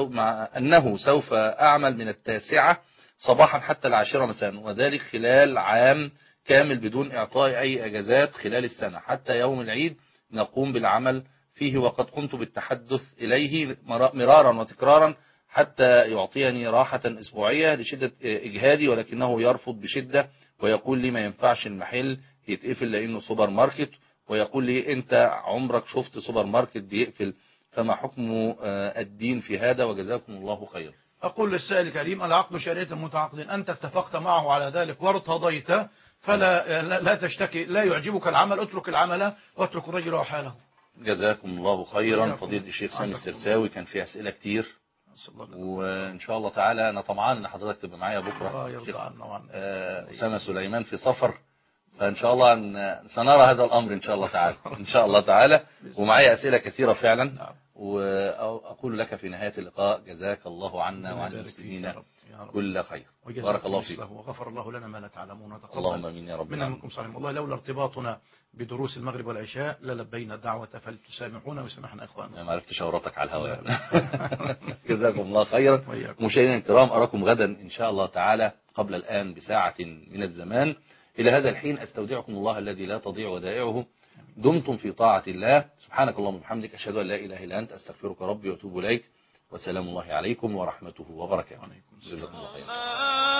أنه سوف أعمل من 9 صباحا حتى 10 مساء، وذلك خلال عام كامل بدون إعطاء أي أجازات خلال السنة، حتى يوم العيد نقوم بالعمل فيه، وقد قمت بالتحدث إليه مرارا وتكرارا حتى يعطيني راحة أسبوعية لشدة إجهادي، ولكنه يرفض بشدة ويقول لي ما ينفعش المحل يتقفل لأنه سوبر ماركت، ويقول لي أنت عمرك شفت سوبر ماركت بيقفل؟ فما حكم الدين في هذا؟ وجزاكم الله خير. أقول للسائل الكريم: العقد شريعة المتعاقدين، أنت اتفقت معه على ذلك وارتضيت، فلا لا تشتكي، لا يعجبك العمل اترك العمل واترك الرجل وحاله. جزاكم الله خيرا. فضيلة الشيخ سامي السرساوي، كان في أسئلة كتير، وإن شاء الله تعالى أنا طمعان إن حضرتك تبقى معايا بكرة. أسامة سليمان في سفر، فإن شاء الله سنرى هذا الأمر إن شاء الله تعالى. إن شاء الله تعالى. ومعي أسئلة كثيرة فعلا، وأقول لك في نهاية اللقاء: جزاك الله عنا وعن المسلمين كل خير. بارك الله فيك، وغفر الله لنا ما لا تعلمون، وتقبل اللهم امين يا رب منا منكم صالحين. والله لولا ارتباطنا بدروس المغرب والعشاء للبينا الدعوة، فلتسامحونا ويسامحنا اخواننا. ما عرفتش اورطك على الهواء. جزاكم الله خيرا. مشاهدينا الكرام، اراكم غدا ان شاء الله تعالى قبل الان بساعة من الزمان. الى هذا الحين استودعكم الله الذي لا تضيع ودائعه. دمتم في طاعة الله. سبحانك اللهم وبحمدك، اشهد ان لا اله الا انت، استغفرك ربي واتوب اليك، وسلام الله عليكم ورحمته وبركاته. جزاكم الله خيرا.